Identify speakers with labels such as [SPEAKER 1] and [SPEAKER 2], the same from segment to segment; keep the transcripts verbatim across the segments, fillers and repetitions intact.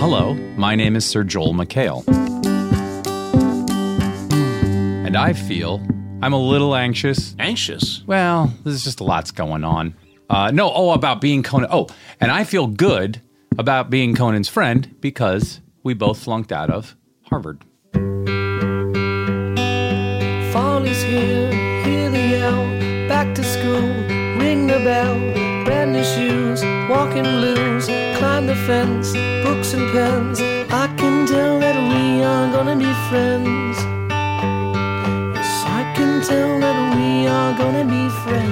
[SPEAKER 1] Hello, my name is Sir Joel McHale. And I feel I'm a little anxious.
[SPEAKER 2] Anxious?
[SPEAKER 1] Well, there's just lots going on. Uh, no, oh, about being Conan. Oh, and I feel good about being Conan's friend because we both flunked out of Harvard.
[SPEAKER 3] Fall is here, hear the yell, back to school, ring the bell, brand new shoes, walking blues, climb the fence, books and pens, I can tell that we are gonna be friends. Yes, I can tell that we are gonna be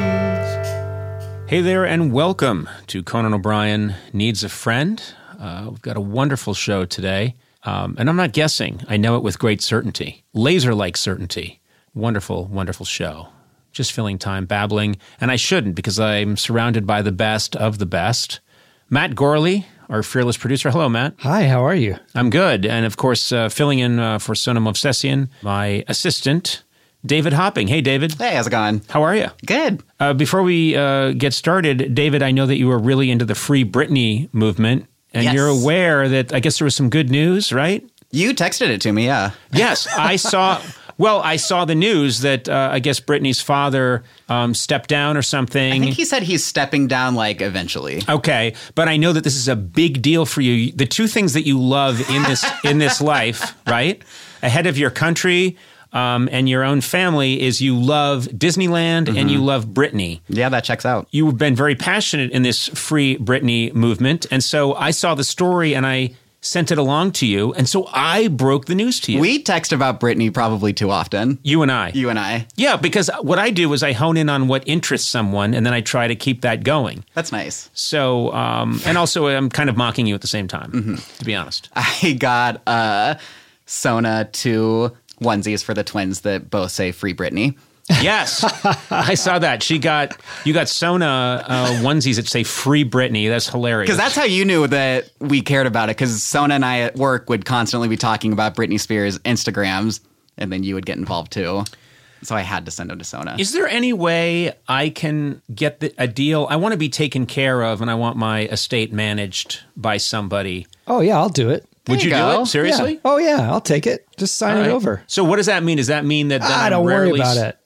[SPEAKER 3] friends.
[SPEAKER 2] Hey there, and welcome to Conan O'Brien Needs a Friend. Uh, we've got a wonderful show today, um, and I'm not guessing. I know it with great certainty, laser-like certainty. Wonderful, wonderful show. Just filling time babbling, and I shouldn't because I'm surrounded by the best of the best. Matt Gorley, our fearless producer. Hello, Matt.
[SPEAKER 4] Hi, how are you?
[SPEAKER 2] I'm good, and of course, uh, filling in uh, for Sona Movsesian, my assistant, David Hopping. Hey, David.
[SPEAKER 5] Hey, how's it going?
[SPEAKER 2] How are you?
[SPEAKER 5] Good.
[SPEAKER 2] Uh, before we uh, get started, David, I know that you were really into the Free Britney movement, and
[SPEAKER 5] Yes.
[SPEAKER 2] you're aware that I guess there was some good news, right?
[SPEAKER 5] You texted it to me, yeah.
[SPEAKER 2] Yes, I saw. Well, I saw the news that uh, I guess Britney's father um, stepped down or something.
[SPEAKER 5] I think he said he's stepping down, like, eventually.
[SPEAKER 2] Okay, but I know that this is a big deal for you. The two things that you love in this in this life, right? Ahead of your country um, and your own family is you love Disneyland mm-hmm. and you love Britney.
[SPEAKER 5] Yeah, that checks out.
[SPEAKER 2] You've been very passionate in this Free Britney movement, and so I saw the story and I sent it along to you, and so I broke the news to you.
[SPEAKER 5] We text about Britney probably too often.
[SPEAKER 2] You and I.
[SPEAKER 5] You and I.
[SPEAKER 2] Yeah, because what I do is I hone in on what interests someone, and then I try to keep that going.
[SPEAKER 5] That's nice.
[SPEAKER 2] So, um, and also I'm kind of mocking you at the same time, mm-hmm. to be honest.
[SPEAKER 5] I got uh, Sona two onesies for the twins that both say Free Britney.
[SPEAKER 2] Yes, I saw that. She got, you got Sona uh, onesies that say Free Britney. That's hilarious.
[SPEAKER 5] Because that's how you knew that we cared about it, because Sona and I at work would constantly be talking about Britney Spears' Instagrams, and then you would get involved too. So I had to send them to Sona.
[SPEAKER 2] Is there any way I can get the, a deal? I want to be taken care of, and I want my estate managed by somebody.
[SPEAKER 4] Oh, yeah, I'll do it.
[SPEAKER 2] Would you,
[SPEAKER 5] you
[SPEAKER 2] do
[SPEAKER 5] go.
[SPEAKER 2] it? Seriously?
[SPEAKER 4] Yeah. Oh, yeah, I'll take it. Just sign
[SPEAKER 2] All
[SPEAKER 4] it
[SPEAKER 2] right.
[SPEAKER 4] over.
[SPEAKER 2] So what does that mean? Does that mean that then
[SPEAKER 4] Ah,
[SPEAKER 2] I'm
[SPEAKER 4] don't worry
[SPEAKER 2] rarely
[SPEAKER 4] about
[SPEAKER 2] s-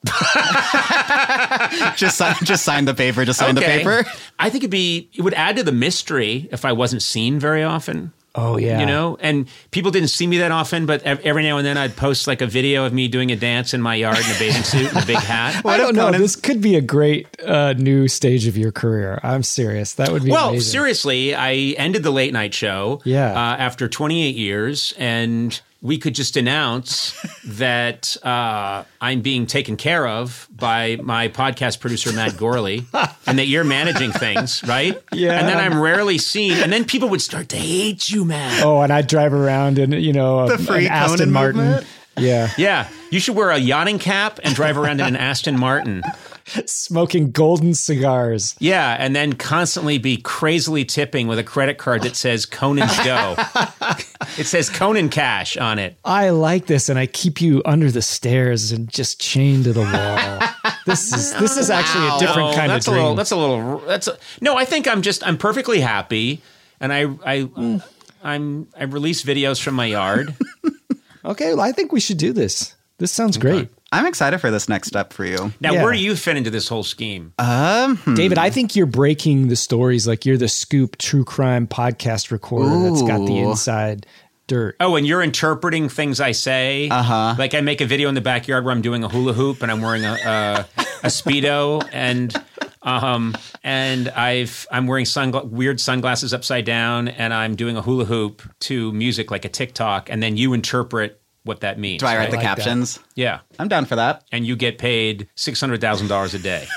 [SPEAKER 4] it.
[SPEAKER 5] just, sign, just sign the paper. Just sign
[SPEAKER 2] Okay.
[SPEAKER 5] the paper.
[SPEAKER 2] I think it'd be, it would add to the mystery if I wasn't seen very often.
[SPEAKER 4] Oh, yeah.
[SPEAKER 2] You know, and people didn't see me that often, but ev- every now and then I'd post like a video of me doing a dance in my yard in a bathing suit and a big hat.
[SPEAKER 4] I don't know.
[SPEAKER 5] Conan's-
[SPEAKER 4] This could be a great uh, new stage of your career. I'm serious. That would be
[SPEAKER 2] Well,
[SPEAKER 4] amazing.
[SPEAKER 2] seriously, I ended the late night show
[SPEAKER 4] Yeah.
[SPEAKER 2] uh, after twenty-eight years, and we could just announce that uh, I'm being taken care of by my podcast producer, Matt Gorley, and that you're managing things, right?
[SPEAKER 4] Yeah.
[SPEAKER 2] And then I'm rarely seen, and then people would start to hate you, Matt.
[SPEAKER 4] Oh, and I'd drive around in, you know, a,
[SPEAKER 5] The free
[SPEAKER 4] an Aston
[SPEAKER 5] Conan
[SPEAKER 4] Martin.
[SPEAKER 5] movement?
[SPEAKER 4] Yeah.
[SPEAKER 2] Yeah, you should wear a yachting cap and drive around in an Aston Martin.
[SPEAKER 4] Smoking golden cigars.
[SPEAKER 2] Yeah, and then constantly be crazily tipping with a credit card that says Conan's Go. It says Conan Cash on it.
[SPEAKER 4] I like this, and I keep you under the stairs and just chained to the wall. This is this is actually a different
[SPEAKER 2] No,
[SPEAKER 4] kind
[SPEAKER 2] that's
[SPEAKER 4] of
[SPEAKER 2] a
[SPEAKER 4] dream.
[SPEAKER 2] little. That's a little. That's a, no. I think I'm just. I'm perfectly happy, and I. I. I'm. I release videos from my yard.
[SPEAKER 4] Okay, well, I think we should do this. This sounds great.
[SPEAKER 5] I'm excited for this next step for you.
[SPEAKER 2] Now,
[SPEAKER 4] Yeah.
[SPEAKER 2] where do you fit into this whole scheme?
[SPEAKER 5] Um, hmm.
[SPEAKER 4] David, I think you're breaking the stories like you're the Scoop true crime podcast recorder that's got the
[SPEAKER 5] Ooh.
[SPEAKER 4] inside dirt.
[SPEAKER 2] Oh, and you're interpreting things I say.
[SPEAKER 5] Uh-huh.
[SPEAKER 2] Like I make a video in the backyard where I'm doing a hula hoop and I'm wearing a a, a Speedo and um and I've I'm wearing sungla- weird sunglasses upside down and I'm doing a hula hoop to music like a TikTok, and then you interpret what that means.
[SPEAKER 5] Do I write
[SPEAKER 2] right?
[SPEAKER 5] the
[SPEAKER 4] like that.
[SPEAKER 5] captions?
[SPEAKER 2] Yeah.
[SPEAKER 5] I'm down for that.
[SPEAKER 2] And you get paid six hundred thousand dollars a day.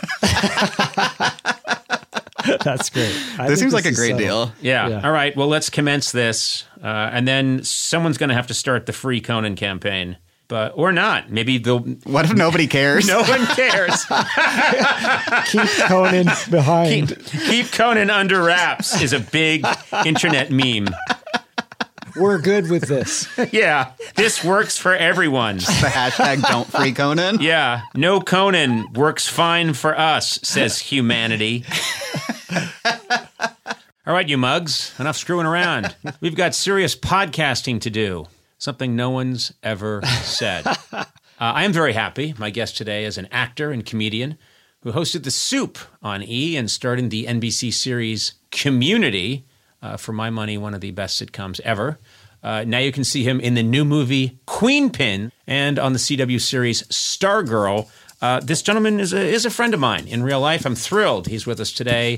[SPEAKER 4] That's great. I
[SPEAKER 5] This
[SPEAKER 4] think
[SPEAKER 5] seems like a
[SPEAKER 4] is
[SPEAKER 5] great
[SPEAKER 4] settled.
[SPEAKER 5] deal.
[SPEAKER 2] Yeah.
[SPEAKER 4] Yeah.
[SPEAKER 2] All right. Well, let's commence this. Uh, and then someone's going to have to start the Free Conan campaign. But or not. Maybe they'll.
[SPEAKER 5] What if nobody cares?
[SPEAKER 2] No one cares.
[SPEAKER 4] Keep Conan behind.
[SPEAKER 2] keep, keep Conan under wraps is a big internet meme.
[SPEAKER 4] We're good with this.
[SPEAKER 2] Yeah, this works for everyone.
[SPEAKER 5] The hashtag don't free Conan.
[SPEAKER 2] Yeah, no Conan works fine for us, says humanity. All right, you mugs, enough screwing around. We've got serious podcasting to do, something no one's ever said. Uh, I am very happy. My guest today is an actor and comedian who hosted The Soup on E! And starred in the N B C series Community, uh, for my money, one of the best sitcoms ever. Uh, now you can see him in the new movie Queenpin and on the C W series Stargirl. Uh, this gentleman is a, is a friend of mine in real life. I'm thrilled he's with us today.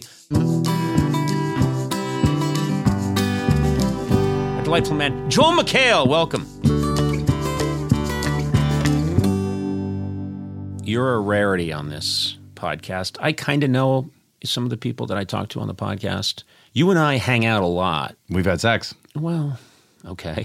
[SPEAKER 2] A delightful man, Joel McHale. Welcome. You're a rarity on this podcast. I kind of know some of the people that I talk to on the podcast. You and I hang out a lot.
[SPEAKER 1] We've had sex.
[SPEAKER 2] Well, okay.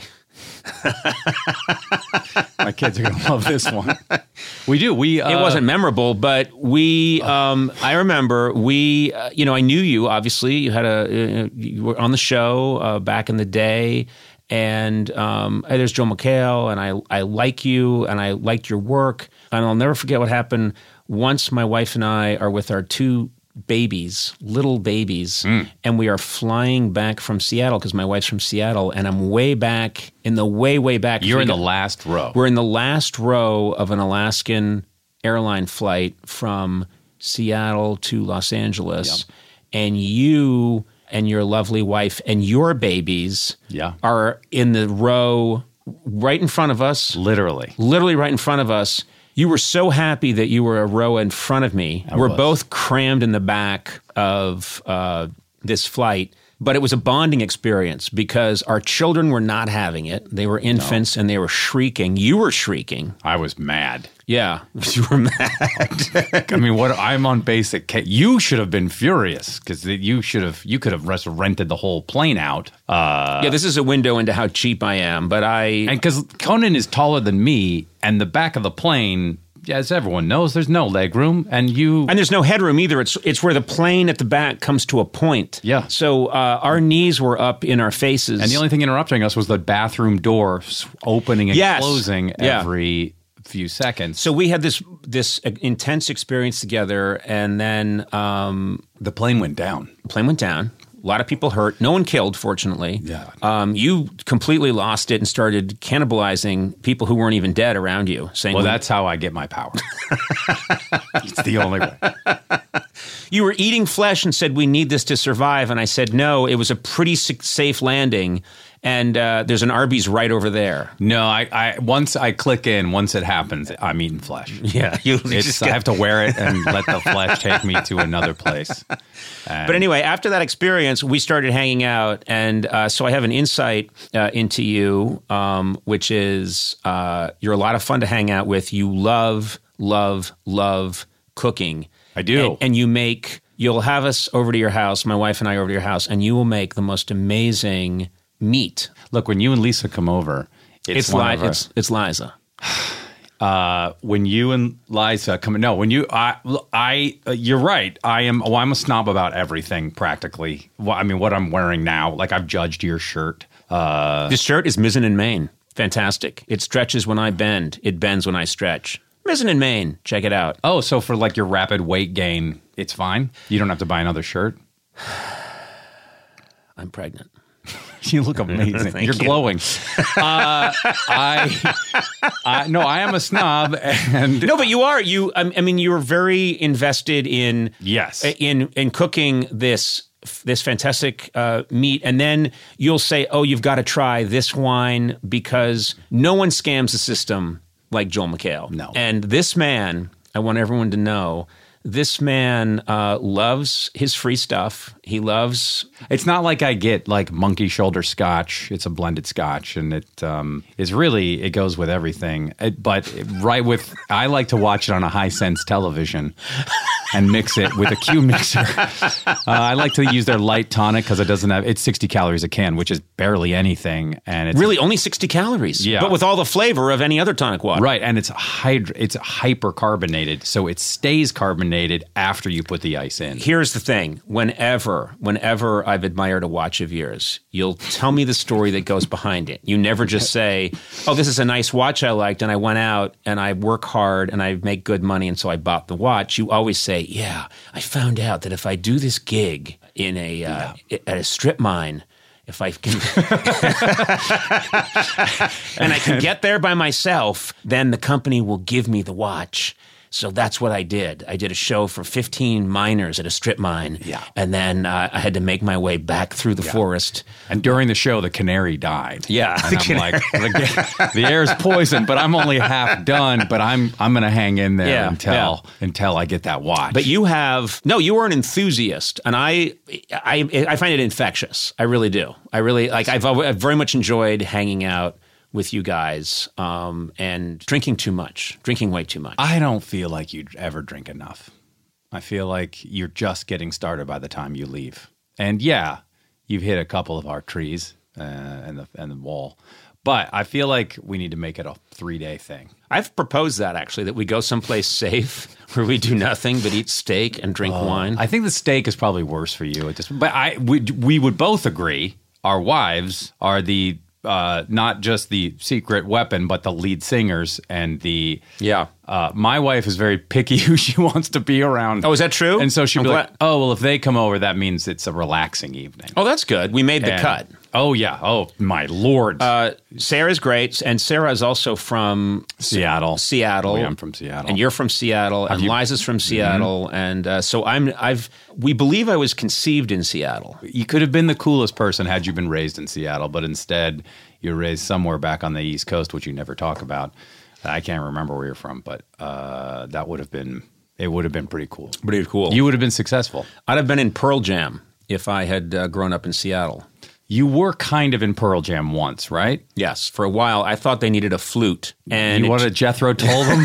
[SPEAKER 1] My kids are going to love this one. We do. We. Uh,
[SPEAKER 2] it wasn't memorable, but we. Um, I remember we. Uh, you know, I knew you. Obviously, you had a. Uh, you were on the show uh, back in the day, and um, hey, there's Joe McHale, and I. I like you, and I liked your work, and I'll never forget what happened once. My wife and I are with our two babies, little babies, mm. and we are flying back from Seattle because my wife's from Seattle, and I'm way back in the way, way back.
[SPEAKER 1] You're in the last row.
[SPEAKER 2] We're in the last row of an Alaskan airline flight from Seattle to Los Angeles, yep. and you and your lovely wife and your babies
[SPEAKER 1] yeah.
[SPEAKER 2] are in the row right in front of us.
[SPEAKER 1] Literally.
[SPEAKER 2] Literally right in front of us. You were so happy that you were a row in front of me.
[SPEAKER 1] I
[SPEAKER 2] we're
[SPEAKER 1] was.
[SPEAKER 2] both crammed in the back of uh, this flight, but it was a bonding experience because our children were not having it. They were infants no. and they were shrieking. You were shrieking.
[SPEAKER 1] I was mad.
[SPEAKER 2] Yeah, you were mad.
[SPEAKER 1] I mean, what? I'm on basic. Ca- you should have been furious because you should have. You could have rest- rented the whole plane out. Uh,
[SPEAKER 2] yeah, this is a window into how cheap I am. But I
[SPEAKER 1] and because Conan is taller than me, and the back of the plane, as everyone knows, there's no leg room, and you
[SPEAKER 2] and there's no headroom either. It's it's where the plane at the back comes to a point.
[SPEAKER 1] Yeah.
[SPEAKER 2] So uh, our knees were up in our faces,
[SPEAKER 1] and the only thing interrupting us was the bathroom door opening and
[SPEAKER 2] yes.
[SPEAKER 1] closing
[SPEAKER 2] yeah.
[SPEAKER 1] every few seconds.
[SPEAKER 2] So we had this this intense experience together, and then um,
[SPEAKER 1] the plane went down.
[SPEAKER 2] The plane went down. A lot of people hurt. No one killed, fortunately.
[SPEAKER 1] Yeah.
[SPEAKER 2] Um, you completely lost it and started cannibalizing people who weren't even dead around you. Saying,
[SPEAKER 1] well, that's how I get my power. It's the only way.
[SPEAKER 2] You were eating flesh and said, we need this to survive. And I said, no, it was a pretty safe landing. And uh, there's an Arby's right over there.
[SPEAKER 1] No, I, I once I click in, once it happens, I'm eating flesh.
[SPEAKER 2] Yeah, you
[SPEAKER 1] it's,
[SPEAKER 2] just
[SPEAKER 1] I have to wear it and let the flesh take me to another place. And
[SPEAKER 2] but anyway, after that experience, we started hanging out, and uh, so I have an insight uh, into you, um, which is uh, you're a lot of fun to hang out with. You love, love, love cooking.
[SPEAKER 1] I do,
[SPEAKER 2] and, and you make. You'll have us over to your house, my wife and I over to your house, and you will make the most amazing meat.
[SPEAKER 1] Look, when you and Lisa come over, it's
[SPEAKER 2] it's,
[SPEAKER 1] one
[SPEAKER 2] Li-
[SPEAKER 1] of our,
[SPEAKER 2] it's, it's Liza.
[SPEAKER 1] Uh, when you and Liza come, no, when you, I, I, uh, you're right. I am. Well, I'm a snob about everything practically. Well, I mean, what I'm wearing now, like I've judged your shirt. Uh,
[SPEAKER 2] this shirt is Mizzen and Main. Fantastic. It stretches when I bend. It bends when I stretch. Mizzen and Main. Check it out.
[SPEAKER 1] Oh, so for like your rapid weight gain, it's fine. You don't have to buy another shirt.
[SPEAKER 2] I'm pregnant.
[SPEAKER 1] You look amazing.
[SPEAKER 2] Thank
[SPEAKER 1] You're
[SPEAKER 2] you.
[SPEAKER 1] glowing. uh, I, I, no, I am a snob, and
[SPEAKER 2] no, but you are. You, I mean, you were very invested in
[SPEAKER 1] yes,
[SPEAKER 2] in in cooking this this fantastic uh, meat, and then you'll say, "Oh, you've got to try this wine," because no one scams the system like Joel McHale.
[SPEAKER 1] No,
[SPEAKER 2] and this man, I want everyone to know. This man uh, loves his free stuff. He loves.
[SPEAKER 1] It's not like I get like monkey shoulder scotch. It's a blended scotch, and it um, is really it goes with everything. It, but right with, I like to watch it on a high sense television and mix it with a Q mixer. Uh, I like to use their light tonic because it doesn't have. It's sixty calories a can, which is barely anything, and it's
[SPEAKER 2] really only sixty calories.
[SPEAKER 1] Yeah,
[SPEAKER 2] but with all the flavor of any other tonic water.
[SPEAKER 1] Right, and it's hydr- It's hyper carbonated, so it stays carbonated after you put the ice in.
[SPEAKER 2] Here's the thing. Whenever, whenever I've admired a watch of yours, you'll tell me the story that goes behind it. You never just say, oh, this is a nice watch I liked, and I went out and I work hard and I make good money, and so I bought the watch. You always say, yeah, I found out that if I do this gig in a uh, at a strip mine. If I can, and I can get there by myself, then the company will give me the watch. So that's what I did. I did a show for fifteen miners at a strip mine.
[SPEAKER 1] Yeah.
[SPEAKER 2] And then uh, I had to make my way back through the yeah. forest.
[SPEAKER 1] And during the show, the canary died.
[SPEAKER 2] Yeah.
[SPEAKER 1] And I'm like, the, the air's poisoned, but I'm only half done. But I'm I'm going to hang in there yeah. until yeah. until I get that watch.
[SPEAKER 2] But you have no. You were an enthusiast, and I I I find it infectious. I really do. I really like. I've, I've very much enjoyed hanging out with you guys um, and drinking too much, drinking way too much.
[SPEAKER 1] I don't feel like you ever drink enough. I feel like you're just getting started by the time you leave. And yeah, you've hit a couple of our trees uh, and the and the wall. But I feel like we need to make it a three-day thing.
[SPEAKER 2] I've proposed that, actually, that we go someplace safe where we do nothing but eat steak and drink
[SPEAKER 1] uh,
[SPEAKER 2] wine.
[SPEAKER 1] I think the steak is probably worse for you. At this, but I we, we would both agree our wives are the Uh, not just the secret weapon, but the lead singers and the
[SPEAKER 2] yeah.
[SPEAKER 1] Uh, my wife is very picky who she wants to be around.
[SPEAKER 2] Oh, is that true?
[SPEAKER 1] And so she'll
[SPEAKER 2] I'm
[SPEAKER 1] be
[SPEAKER 2] glad-
[SPEAKER 1] like, "Oh, well, if they come over, that means it's a relaxing evening."
[SPEAKER 2] Oh, that's good. We made the
[SPEAKER 1] And-
[SPEAKER 2] cut.
[SPEAKER 1] Oh yeah. Oh my lord.
[SPEAKER 2] Uh, Sarah's great, and Sarah is also from
[SPEAKER 1] Seattle.
[SPEAKER 2] Seattle.
[SPEAKER 1] Oh, yeah, I'm from Seattle,
[SPEAKER 2] and you're from Seattle, and
[SPEAKER 1] you-
[SPEAKER 2] Liza's from Seattle, mm-hmm. and uh, so I'm. I've. We believe I was conceived in Seattle.
[SPEAKER 1] You could have been the coolest person had you been raised in Seattle, but instead you're raised somewhere back on the East Coast, which you never talk about. I can't remember where you're from, but uh, that would have been. It would have been pretty cool.
[SPEAKER 2] Pretty cool.
[SPEAKER 1] You would have been successful.
[SPEAKER 2] I'd have been in Pearl Jam if I had uh, grown up in Seattle.
[SPEAKER 1] You were kind of in Pearl Jam once, right?
[SPEAKER 2] Yes, for a while. I thought they needed a flute. And
[SPEAKER 1] you
[SPEAKER 2] it,
[SPEAKER 1] wanted Jethro Tull them?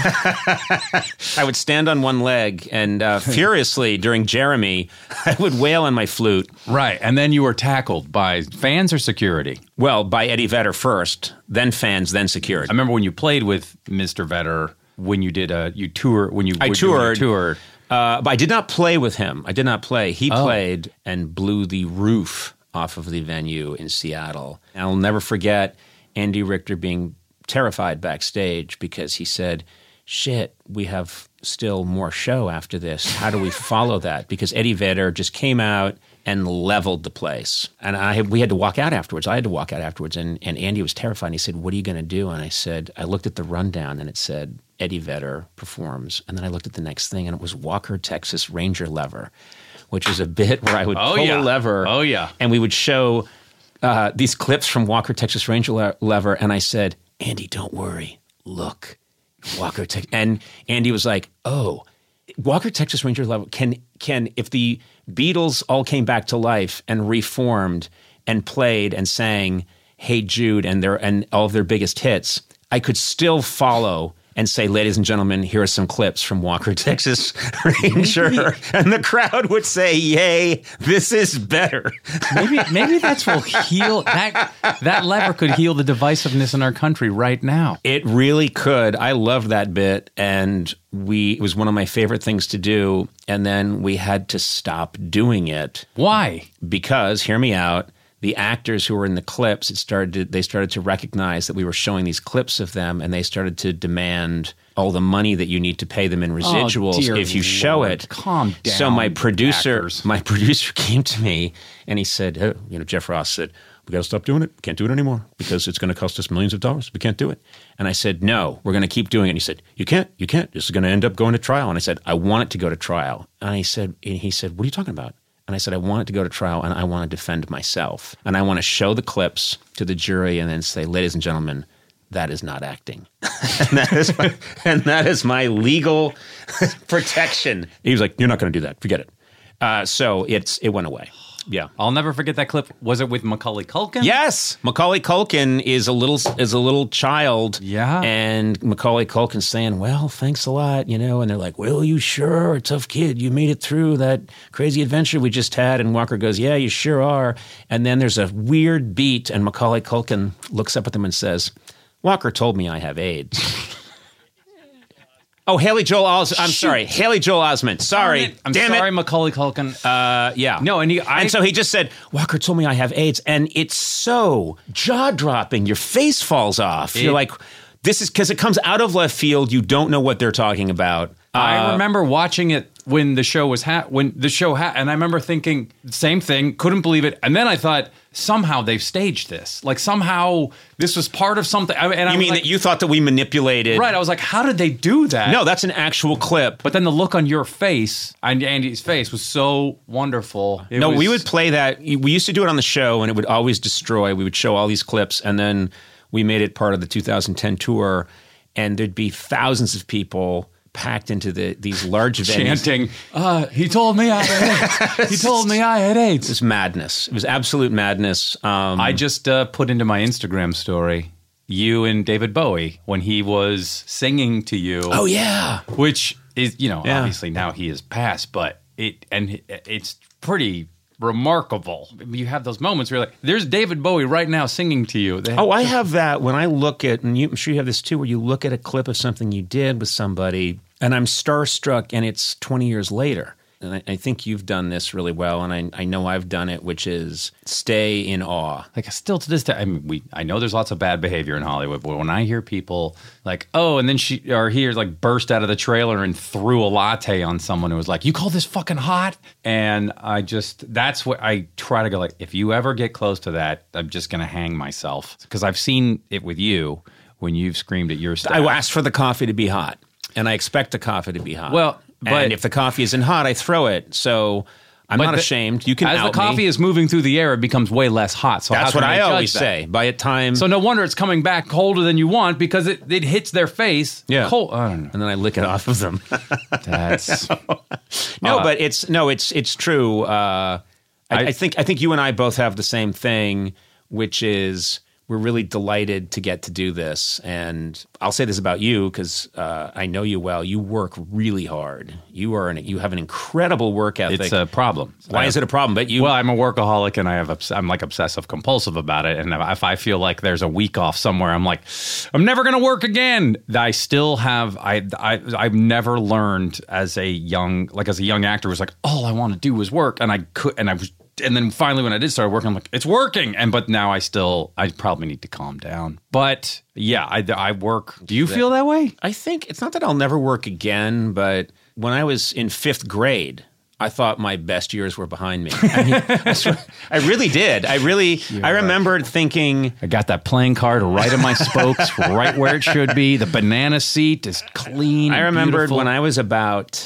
[SPEAKER 2] I would stand on one leg and uh, furiously during Jeremy, I would wail on my flute.
[SPEAKER 1] Right, and then you were tackled by fans or security?
[SPEAKER 2] Well, by Eddie Vedder first, then fans, then security.
[SPEAKER 1] I remember when you played with Mister Vedder, when you did a, you tour, when you
[SPEAKER 2] I
[SPEAKER 1] when
[SPEAKER 2] toured.
[SPEAKER 1] You toured.
[SPEAKER 2] Uh, but I did not play with him. I did not play. He
[SPEAKER 1] Oh.
[SPEAKER 2] played and blew the roof off of the venue in Seattle. And I'll never forget Andy Richter being terrified backstage because he said, shit, we have still more show after this. How do we follow that? Because Eddie Vedder just came out and leveled the place. And I we had to walk out afterwards. I had to walk out afterwards. And, and Andy was terrified. And he said, what are you going to do? And I said, I looked at the rundown and it said, Eddie Vedder performs. And then I looked at the next thing and it was Walker, Texas Ranger Lever, which is a bit where I would
[SPEAKER 1] Oh,
[SPEAKER 2] pull
[SPEAKER 1] yeah.
[SPEAKER 2] a lever.
[SPEAKER 1] Oh, yeah.
[SPEAKER 2] And we would show uh, these clips from Walker, Texas Ranger le- Lever. And I said, Andy, don't worry. Look, Walker, Texas. And Andy was like, oh, Walker, Texas Ranger Lever can, can, if the Beatles all came back to life and reformed and played and sang Hey Jude and their, and all of their biggest hits, I could still follow and say, ladies and gentlemen, here are some clips from Walker, Texas Ranger. And the crowd would say, yay, this is better.
[SPEAKER 1] Maybe maybe that's what will heal that that lever could heal the divisiveness in our country right now.
[SPEAKER 2] It really could. I loved that bit, and we it was one of my favorite things to do. And then we had to stop doing it
[SPEAKER 1] Why?
[SPEAKER 2] because, hear me out, the actors who were in the clips, it started to, they started to recognize that we were showing these clips of them, and they started to demand all the money that you need to pay them in residuals
[SPEAKER 1] dear
[SPEAKER 2] if you show
[SPEAKER 1] Lord.
[SPEAKER 2] it.
[SPEAKER 1] Calm down,
[SPEAKER 2] So my producer,
[SPEAKER 1] actors.
[SPEAKER 2] my producer came to me and he said, oh, you know, Jeff Ross said, we got to stop doing it. Can't do it anymore because it's going to cost us millions of dollars. We can't do it. And I said, no, we're going to keep doing it. And he said, you can't, you can't. This is going to end up going to trial. And I said, I want it to go to trial. And he said, and he said, what are you talking about? And I said, I want it to go to trial and I want to defend myself. And I want to show the clips to the jury and then say, ladies and gentlemen, that is not acting. and, that is my, and that is my legal protection. He was like, you're not going to do that. Forget it. Uh, so it's it went away. Yeah.
[SPEAKER 1] I'll never forget that clip. Was it with Macaulay Culkin?
[SPEAKER 2] Yes, Macaulay Culkin is a little is a little child.
[SPEAKER 1] Yeah.
[SPEAKER 2] And Macaulay Culkin's saying, well, thanks a lot, you know, and they're like, well, you sure are a tough kid. You made it through that crazy adventure we just had. And Walker goes, yeah, you sure are. And then there's a weird beat, and Macaulay Culkin looks up at them and says, Walker told me I have AIDS. Oh, Haley Joel Osment. I'm sorry. Haley Joel Osment. Sorry.
[SPEAKER 1] I'm
[SPEAKER 2] Damn
[SPEAKER 1] sorry,
[SPEAKER 2] it.
[SPEAKER 1] Macaulay Culkin.
[SPEAKER 2] Uh, yeah.
[SPEAKER 1] No, and he- I-
[SPEAKER 2] and so he just said, Walker told me I have AIDS. And it's so jaw-dropping. Your face falls off.
[SPEAKER 1] It-
[SPEAKER 2] You're like, this is because it comes out of left field. You don't know what they're talking about.
[SPEAKER 1] I
[SPEAKER 2] Uh,
[SPEAKER 1] remember watching it when the show was ha- when the show ha- and I remember thinking same thing, couldn't believe it, and then I thought somehow they've staged this, like somehow this was part of something. I, and
[SPEAKER 2] You
[SPEAKER 1] I was
[SPEAKER 2] mean
[SPEAKER 1] like,
[SPEAKER 2] that you thought that we manipulated?
[SPEAKER 1] right? I was like, how did they do that?
[SPEAKER 2] No, that's an actual clip.
[SPEAKER 1] But then the look on your face, and Andy's face, was so wonderful. It
[SPEAKER 2] no,
[SPEAKER 1] was,
[SPEAKER 2] we would play that. We used to do it on the show, and it would always destroy. We would show all these clips, and then we made it part of the two thousand ten tour, and there'd be thousands of people packed into the these large venues.
[SPEAKER 1] chanting. Uh, he told me I had AIDS. He told me I had AIDS.
[SPEAKER 2] It was madness. It was absolute madness. Um,
[SPEAKER 1] I just uh, put into my Instagram story you and David Bowie when he was singing to you.
[SPEAKER 2] oh yeah.
[SPEAKER 1] Which is, you know,
[SPEAKER 2] Yeah.
[SPEAKER 1] obviously now he is passed, but it and it's pretty remarkable. You have those moments where you're like, there's David Bowie right now singing to you. They-
[SPEAKER 2] Oh, I have that when I look at, and you, I'm sure you have this too, where you look at a clip of something you did with somebody, and I'm starstruck, and it's twenty years later. And I, I think you've done this really well, and I, I know I've done it, which is stay in awe.
[SPEAKER 1] Like still to this day, I mean, we I know there's lots of bad behavior in Hollywood, but when I hear people like, oh, and then she or he like burst out of the trailer and threw a latte on someone who was like, you call this fucking hot? And I just that's what I try to go like, if you ever get close to that, I'm just gonna hang myself because I've seen it with you when you've screamed at your staff.
[SPEAKER 2] I asked for the coffee to be hot, and I expect the coffee to be hot.
[SPEAKER 1] Well, but-
[SPEAKER 2] and if the coffee isn't hot, I throw it. So I'm
[SPEAKER 1] But
[SPEAKER 2] not
[SPEAKER 1] the-
[SPEAKER 2] ashamed. You can
[SPEAKER 1] as
[SPEAKER 2] out
[SPEAKER 1] the coffee
[SPEAKER 2] me.
[SPEAKER 1] is moving through the air, it becomes way less hot. So
[SPEAKER 2] That's
[SPEAKER 1] how
[SPEAKER 2] what
[SPEAKER 1] can
[SPEAKER 2] I
[SPEAKER 1] they judge
[SPEAKER 2] always
[SPEAKER 1] that?
[SPEAKER 2] say. By a time,
[SPEAKER 1] So no wonder it's coming back colder than you want because it, it hits their face.
[SPEAKER 2] yeah,
[SPEAKER 1] cold. I don't know.
[SPEAKER 2] and then I lick it off of them.
[SPEAKER 1] That's
[SPEAKER 2] No,
[SPEAKER 1] Uh,
[SPEAKER 2] but it's no, it's it's true. Uh, I,
[SPEAKER 1] I-
[SPEAKER 2] I think I think you and I both have the same thing, which is we're really delighted to get to do this. And I'll say this about you because uh, I know you well. You work really hard. You are an, you have an incredible work ethic.
[SPEAKER 1] it's a problem.
[SPEAKER 2] Why is it a problem? But you
[SPEAKER 1] Well, I'm a workaholic and I have obs- I'm like obsessive compulsive about it. And if I feel like there's a week off somewhere, I'm like, I'm never going to work again. I still have I I I've never learned as a young like as a young actor was like all I want to do was work, and I could and I was. And then finally, when I did start working, I'm like, it's working. And but now I still, I probably need to calm down. But yeah, I, I work. Do you feel that way?
[SPEAKER 2] I think it's not that I'll never work again, but when I was in fifth grade, I thought my best years were behind me. I mean, that's what- I really did. I really, I remembered thinking,
[SPEAKER 1] I got that playing card right in my spokes, right where it should be. The banana seat is clean.
[SPEAKER 2] I
[SPEAKER 1] and
[SPEAKER 2] remembered
[SPEAKER 1] beautiful.
[SPEAKER 2] when I was about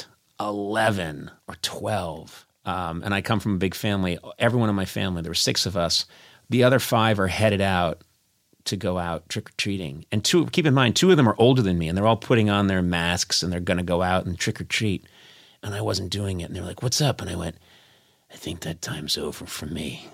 [SPEAKER 2] eleven or twelve, um, and I come from a big family. Everyone in my family, there were six of us. The other five are headed out to go out trick-or-treating. And two, keep in mind, two of them are older than me, and they're all putting on their masks, and they're going to go out and trick-or-treat. And I wasn't doing it. And they were like, what's up? And I went, I think that time's over for me.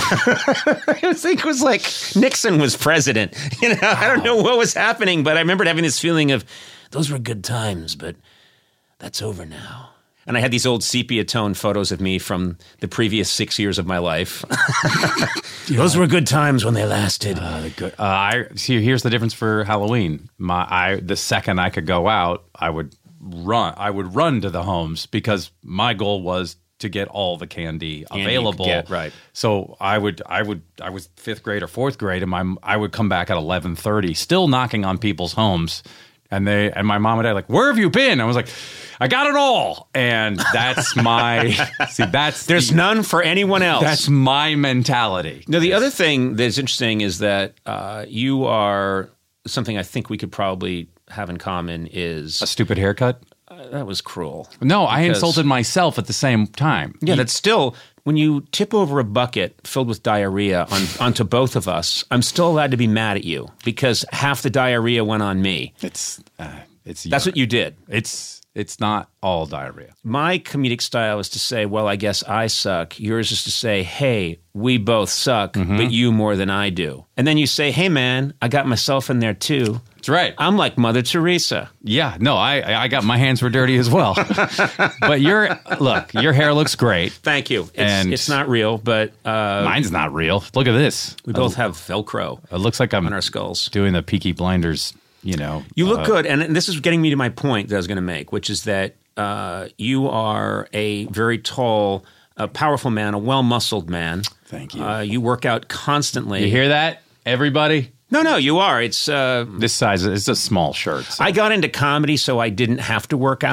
[SPEAKER 2] I think it was like Nixon was president. You know, I don't know what was happening, but I remembered having this feeling of, those were good times, but that's over now. And I had these old sepia tone photos of me from the previous six years of my life. Those were good times when they lasted.
[SPEAKER 1] Uh, good. Uh, I see. Here's the difference for Halloween. My, I the second I could go out, I would run. I would run to the homes because my goal was to get all the candy
[SPEAKER 2] you could
[SPEAKER 1] available.
[SPEAKER 2] get, right.
[SPEAKER 1] So I would. I would. I was fifth grade or fourth grade, and my I would come back at eleven thirty, still knocking on people's homes. And they and my mom and dad like, where have you been? I was like, I got it all, and that's my see. That's
[SPEAKER 2] There's
[SPEAKER 1] the,
[SPEAKER 2] none for anyone else.
[SPEAKER 1] That's my mentality.
[SPEAKER 2] Now, the other thing that's interesting is that uh, you are something I think we could probably have in common is
[SPEAKER 1] A stupid haircut.
[SPEAKER 2] uh, that was cruel.
[SPEAKER 1] No, I
[SPEAKER 2] Because-
[SPEAKER 1] insulted myself at the same time.
[SPEAKER 2] Yeah, that's still when you tip over a bucket filled with diarrhea on, onto both of us. I'm still allowed to be mad at you because half the diarrhea went on me.
[SPEAKER 1] It's uh, it's
[SPEAKER 2] That's what you did.
[SPEAKER 1] It's it's not all diarrhea.
[SPEAKER 2] My comedic style is to say, well, I guess I suck. Yours is to say, hey, we both suck, but you more than I do. And then you say, hey, man, I got myself in there too.
[SPEAKER 1] That's right.
[SPEAKER 2] I'm like Mother Teresa.
[SPEAKER 1] Yeah, no, I I got my hands were dirty as well. But your look, your hair looks great.
[SPEAKER 2] Thank you. It's,
[SPEAKER 1] And-
[SPEAKER 2] it's not real, but uh,
[SPEAKER 1] Mine's not real. Look at this.
[SPEAKER 2] we both have Velcro
[SPEAKER 1] It looks like I'm
[SPEAKER 2] on our skulls.
[SPEAKER 1] doing the Peaky Blinders. You know,
[SPEAKER 2] You look
[SPEAKER 1] uh,
[SPEAKER 2] good, and this is getting me to my point that I was going to make, which is that uh, you are a very tall, a powerful man, a well-muscled man.
[SPEAKER 1] Thank you.
[SPEAKER 2] Uh, you work out constantly.
[SPEAKER 1] You hear that, everybody?
[SPEAKER 2] No, no, you are. It's. Uh,
[SPEAKER 1] This size is a small shirt. so-
[SPEAKER 2] I got into comedy so I didn't have to work out,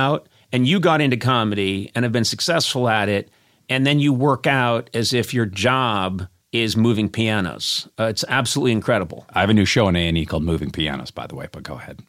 [SPEAKER 2] and you got into comedy and have been successful at it, and then you work out as if your job is moving pianos. Uh, it's absolutely incredible.
[SPEAKER 1] I have a new show on A and E called Moving Pianos, by the way, but go ahead.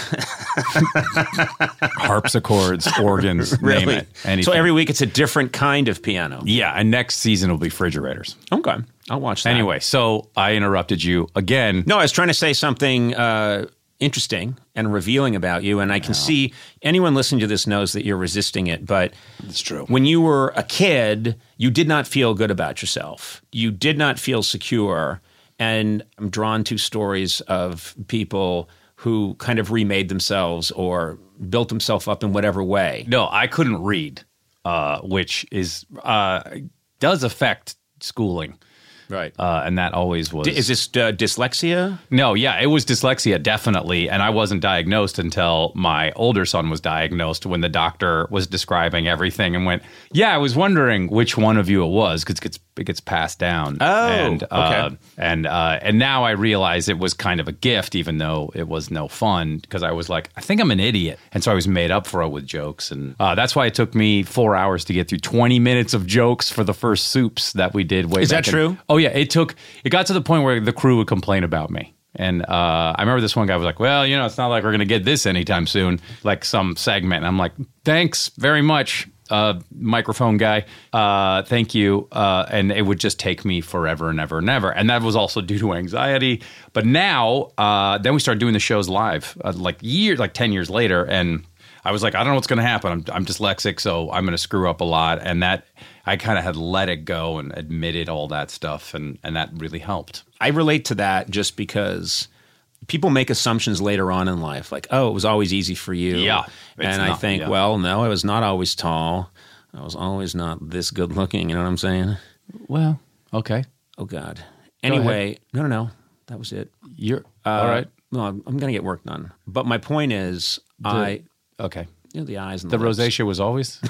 [SPEAKER 1] Harpsichords, organs, name it. Anything.
[SPEAKER 2] So every week it's a different kind of piano.
[SPEAKER 1] Yeah, and next season will be refrigerators.
[SPEAKER 2] Okay, I'll watch that.
[SPEAKER 1] Anyway, so I interrupted you again.
[SPEAKER 2] No, I was trying to say something uh, interesting and revealing about you, and I can see anyone listening to this knows that you're resisting it, but
[SPEAKER 1] it's true.
[SPEAKER 2] When you were a kid, you did not feel good about yourself. You did not feel secure, and I'm drawn to stories of people who kind of remade themselves or built themselves up in whatever way.
[SPEAKER 1] No, I couldn't read, uh, which is uh, does affect schooling.
[SPEAKER 2] Right.
[SPEAKER 1] Uh, and that always was.
[SPEAKER 2] D- is this uh, dyslexia?
[SPEAKER 1] No, yeah, it was dyslexia, definitely. And I wasn't diagnosed until my older son was diagnosed, when the doctor was describing everything and went, yeah, I was wondering which one of you it was, because it gets, it gets passed down.
[SPEAKER 2] Oh,
[SPEAKER 1] and, uh,
[SPEAKER 2] okay.
[SPEAKER 1] And, uh, and now I realize it was kind of a gift, even though it was no fun, because I was like, I think I'm an idiot. And so I was made up for it with jokes. And uh, that's why it took me four hours to get through twenty minutes of jokes for the first Soups that we did way
[SPEAKER 2] Is
[SPEAKER 1] back
[SPEAKER 2] that
[SPEAKER 1] in-
[SPEAKER 2] true?
[SPEAKER 1] Oh, yeah, it took, it got to the point where the crew would complain about me. And uh, I remember this one guy was like, well, you know, it's not like we're going to get this anytime soon, like some segment. And I'm like, thanks very much, uh, microphone guy. Uh, thank you. Uh, and it would just take me forever and ever and ever. And that was also due to anxiety. But now, uh, then we started doing the shows live, uh, like years, like ten years later. And I was like, I don't know what's going to happen. I'm, I'm dyslexic, so I'm going to screw up a lot. And that, I kind of had let it go and admitted all that stuff, and, and that really helped.
[SPEAKER 2] I relate to that just because people make assumptions later on in life, like, oh, it was always easy for you.
[SPEAKER 1] Yeah.
[SPEAKER 2] And I
[SPEAKER 1] not,
[SPEAKER 2] think,
[SPEAKER 1] yeah.
[SPEAKER 2] well, no, I was not always tall. I was always not this good looking. You know what I'm saying?
[SPEAKER 1] Well, okay.
[SPEAKER 2] Oh, God. Anyway, no, no, no. That was it.
[SPEAKER 1] You're
[SPEAKER 2] Uh,
[SPEAKER 1] all right.
[SPEAKER 2] No, I'm, I'm going to get work done. But my point is, I,
[SPEAKER 1] Okay.
[SPEAKER 2] you know, the eyes and
[SPEAKER 1] The
[SPEAKER 2] the, lips.
[SPEAKER 1] rosacea was always.